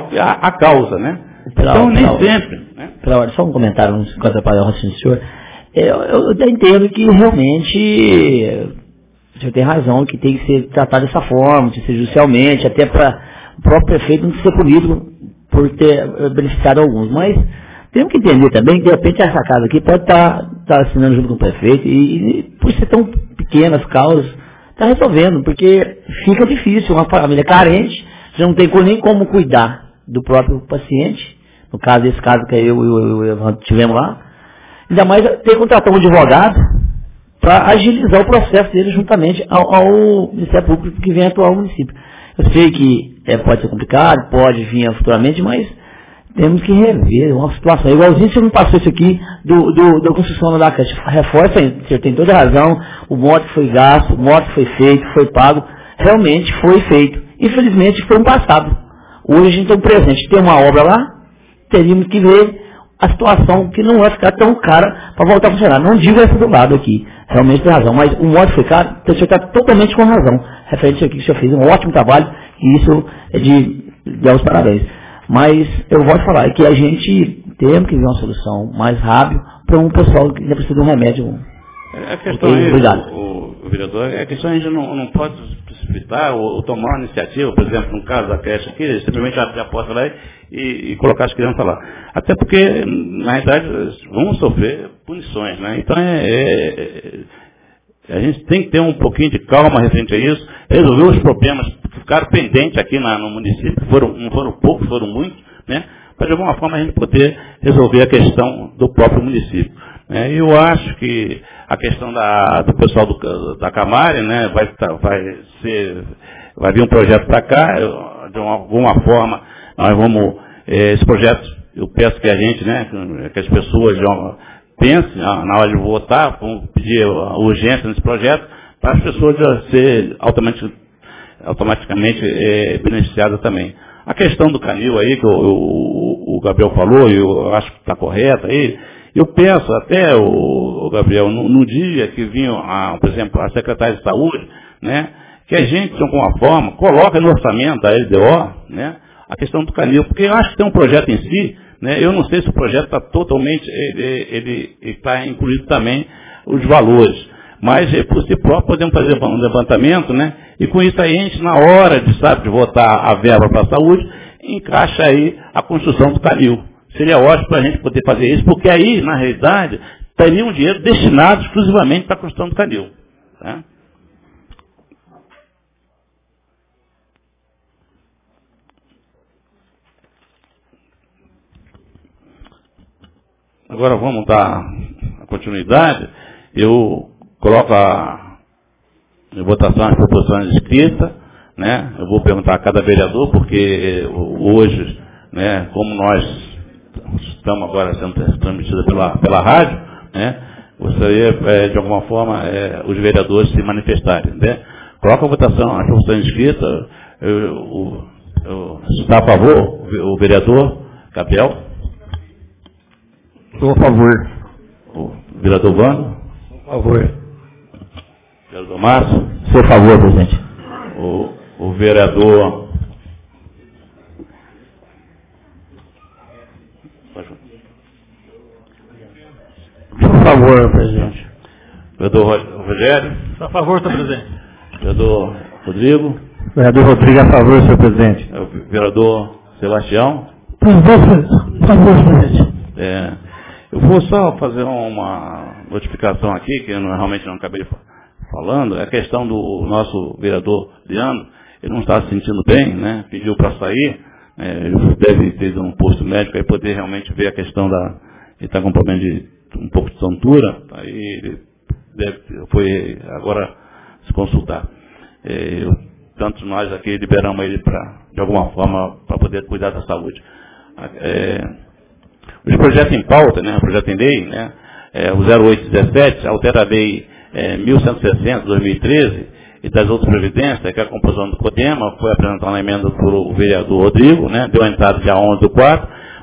à causa, né? Pela, então, nem pela, sempre. Né? Pela hora, só um comentário, não se encontra para o raciocínio do senhor. Eu, eu, eu entendo que realmente o senhor tem razão, que tem que ser tratado dessa forma, de ser judicialmente, até para o próprio prefeito não ser punido por ter beneficiado alguns. Mas temos que entender também que, de repente, essa casa aqui pode estar tá, tá assinando junto com o prefeito e, e por ser tão pequenas causas, está resolvendo, porque fica difícil, uma família carente, já não tem nem como cuidar do próprio paciente, no caso desse caso que eu e o tivemos lá, ainda mais ter que contratar um advogado para agilizar o processo dele juntamente ao, ao Ministério Público que vem atuar o município. Eu sei que é, pode ser complicado, pode vir futuramente, mas temos que rever uma situação. Igualzinho você não passou isso aqui do, do, da construção da creche. Reforça, você tem toda a razão, o modo que foi gasto, o modo que foi feito, foi pago, realmente foi feito. Infelizmente foi um passado. Hoje a gente tem um presente, tem uma obra lá, teríamos que ver a situação que não vai ficar tão cara para voltar a funcionar. Não digo essa do lado aqui, realmente tem razão, mas o modo foi caro, então o senhor está totalmente com razão. Referente aqui que o senhor fez um ótimo trabalho, e isso é de dar os parabéns. Mas eu volto a falar, é que a gente tem que ver uma solução mais rápida para um pessoal que ainda precisa de um remédio. A questão okay, é, o, o vereador, a questão é que a gente não, não pode precipitar ou, ou tomar uma iniciativa, por exemplo, no caso da creche aqui, simplesmente abrir a porta lá e, e colocar as crianças lá. Até porque, na realidade, vão sofrer punições, né? Então, é, é, a gente tem que ter um pouquinho de calma referente a isso, resolver os problemas que ficaram pendentes aqui na, no município, foram, não foram poucos, foram muitos, né? Para, de alguma forma, a gente poder resolver a questão do próprio município. É, eu acho que a questão da, do pessoal do, da Camare, né, vai, vai, ser, vai vir um projeto para cá, de uma, alguma forma, nós vamos, é, esse projeto, eu peço que a gente, né, que as pessoas já pensem na hora de votar, vamos pedir urgência nesse projeto, para as pessoas já serem automaticamente, automaticamente é, beneficiadas também. A questão do canil aí, que o, o, o Gabriel falou, e eu acho que está correta aí, eu penso até, o, o Gabriel, no, no dia que vinha, a, por exemplo, a secretária de saúde, né, que a gente, de alguma forma, coloque no orçamento da L D O, né, a questão do canil, porque eu acho que tem um projeto em si, né, eu não sei se o projeto está totalmente, ele está incluído também os valores, mas por si próprio podemos fazer um levantamento, né, e com isso aí a gente, na hora de, sabe, de votar a verba para a saúde, encaixa aí a construção do canil. Seria ótimo para a gente poder fazer isso, porque aí, na realidade, teria um dinheiro destinado exclusivamente para a construção do canil. Tá? Agora vamos dar a continuidade. Eu coloco a, em votação as proposições escritas, né? Eu vou perguntar a cada vereador, porque hoje, né, como nós estamos agora sendo transmitidos pela, pela rádio, né, gostaria, é, de alguma forma, é, os vereadores se manifestarem. Né? Coloca a votação as proposições escritas. Eu, eu, eu, está a favor o vereador Gabriel? Estou a favor. O vereador Vando? A favor. O vereador Márcio? Sou a favor, presidente. O, o vereador... Sou a favor, presidente. Vereador Rogério? Sou a favor, senhor presidente. Vereador Rodrigo? Vereador Rodrigo, a favor, senhor presidente. O vereador Sebastião? Por favor, presidente. É, eu vou só fazer uma notificação aqui, que eu não, realmente não acabei falando, é a questão do nosso vereador Leandro. Ele não está se sentindo bem, né? Pediu para sair, é, ele deve ter um posto médico aí poder realmente ver a questão da... Ele está com um problema de um pouco de tontura, aí ele deve, foi agora se consultar. É, eu, tanto nós aqui liberamos ele para, de alguma forma, para poder cuidar da saúde. É, os projetos em pauta, né, o projeto em lei, né, é, o zero oito dezessete altera a lei é, mil cento e sessenta de dois mil e treze e das outras previdências, que é a composição do CODEMA, foi apresentada na emenda por vereador Rodrigo, né, deu a entrada dia onze do quatro,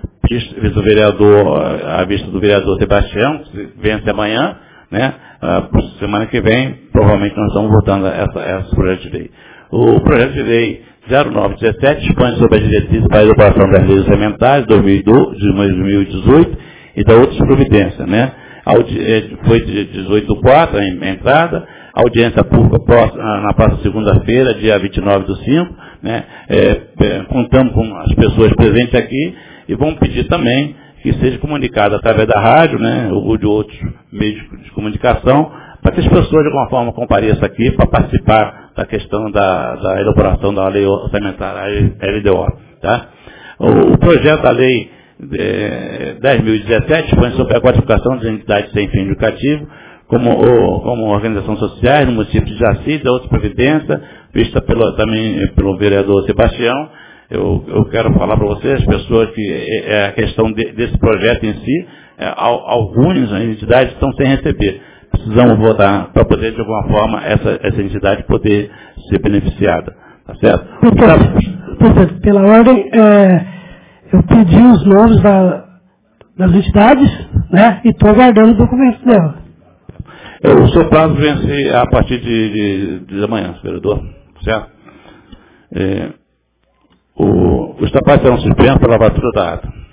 do vereador, a vista do vereador Sebastião, que vence amanhã, né, a semana que vem, provavelmente nós estamos votando essa, essa projeto de lei. O projeto de lei zero nove dezessete expande sobre as diretrizes para a elaboração das leis orçamentárias de dois mil e dezoito e da outras providências, né. Foi de dezoito do quatro a entrada, audiência pública próxima, na próxima segunda-feira, dia vinte e nove do cinco, né, é, é, contamos com as pessoas presentes aqui e vamos pedir também que seja comunicado através da rádio, né, ou de outros meios de comunicação, para que as pessoas de alguma forma compareçam aqui para participar da questão da, da elaboração da lei orçamentária, a L D O. Tá? O, o projeto da lei é, dez mil e dezessete põe sobre a qualificação das entidades sem fim lucrativo, como, o, como organizações sociais no município de Jaci, da outra providência, vista pelo, também pelo vereador Sebastião. Eu, eu quero falar para vocês, as pessoas, que é a questão de, desse projeto em si, é, algumas entidades estão sem receber. Precisamos votar para poder, de alguma forma, essa, essa entidade poder ser beneficiada. Tá certo? Portanto, pela ordem, é, eu pedi os nomes da, das entidades, né, e estou aguardando o documento dela. O seu prazo vence a partir de, de, de amanhã, vereador. Certo? É, o, os trabalhos serão suspensos pela lavatura da ata.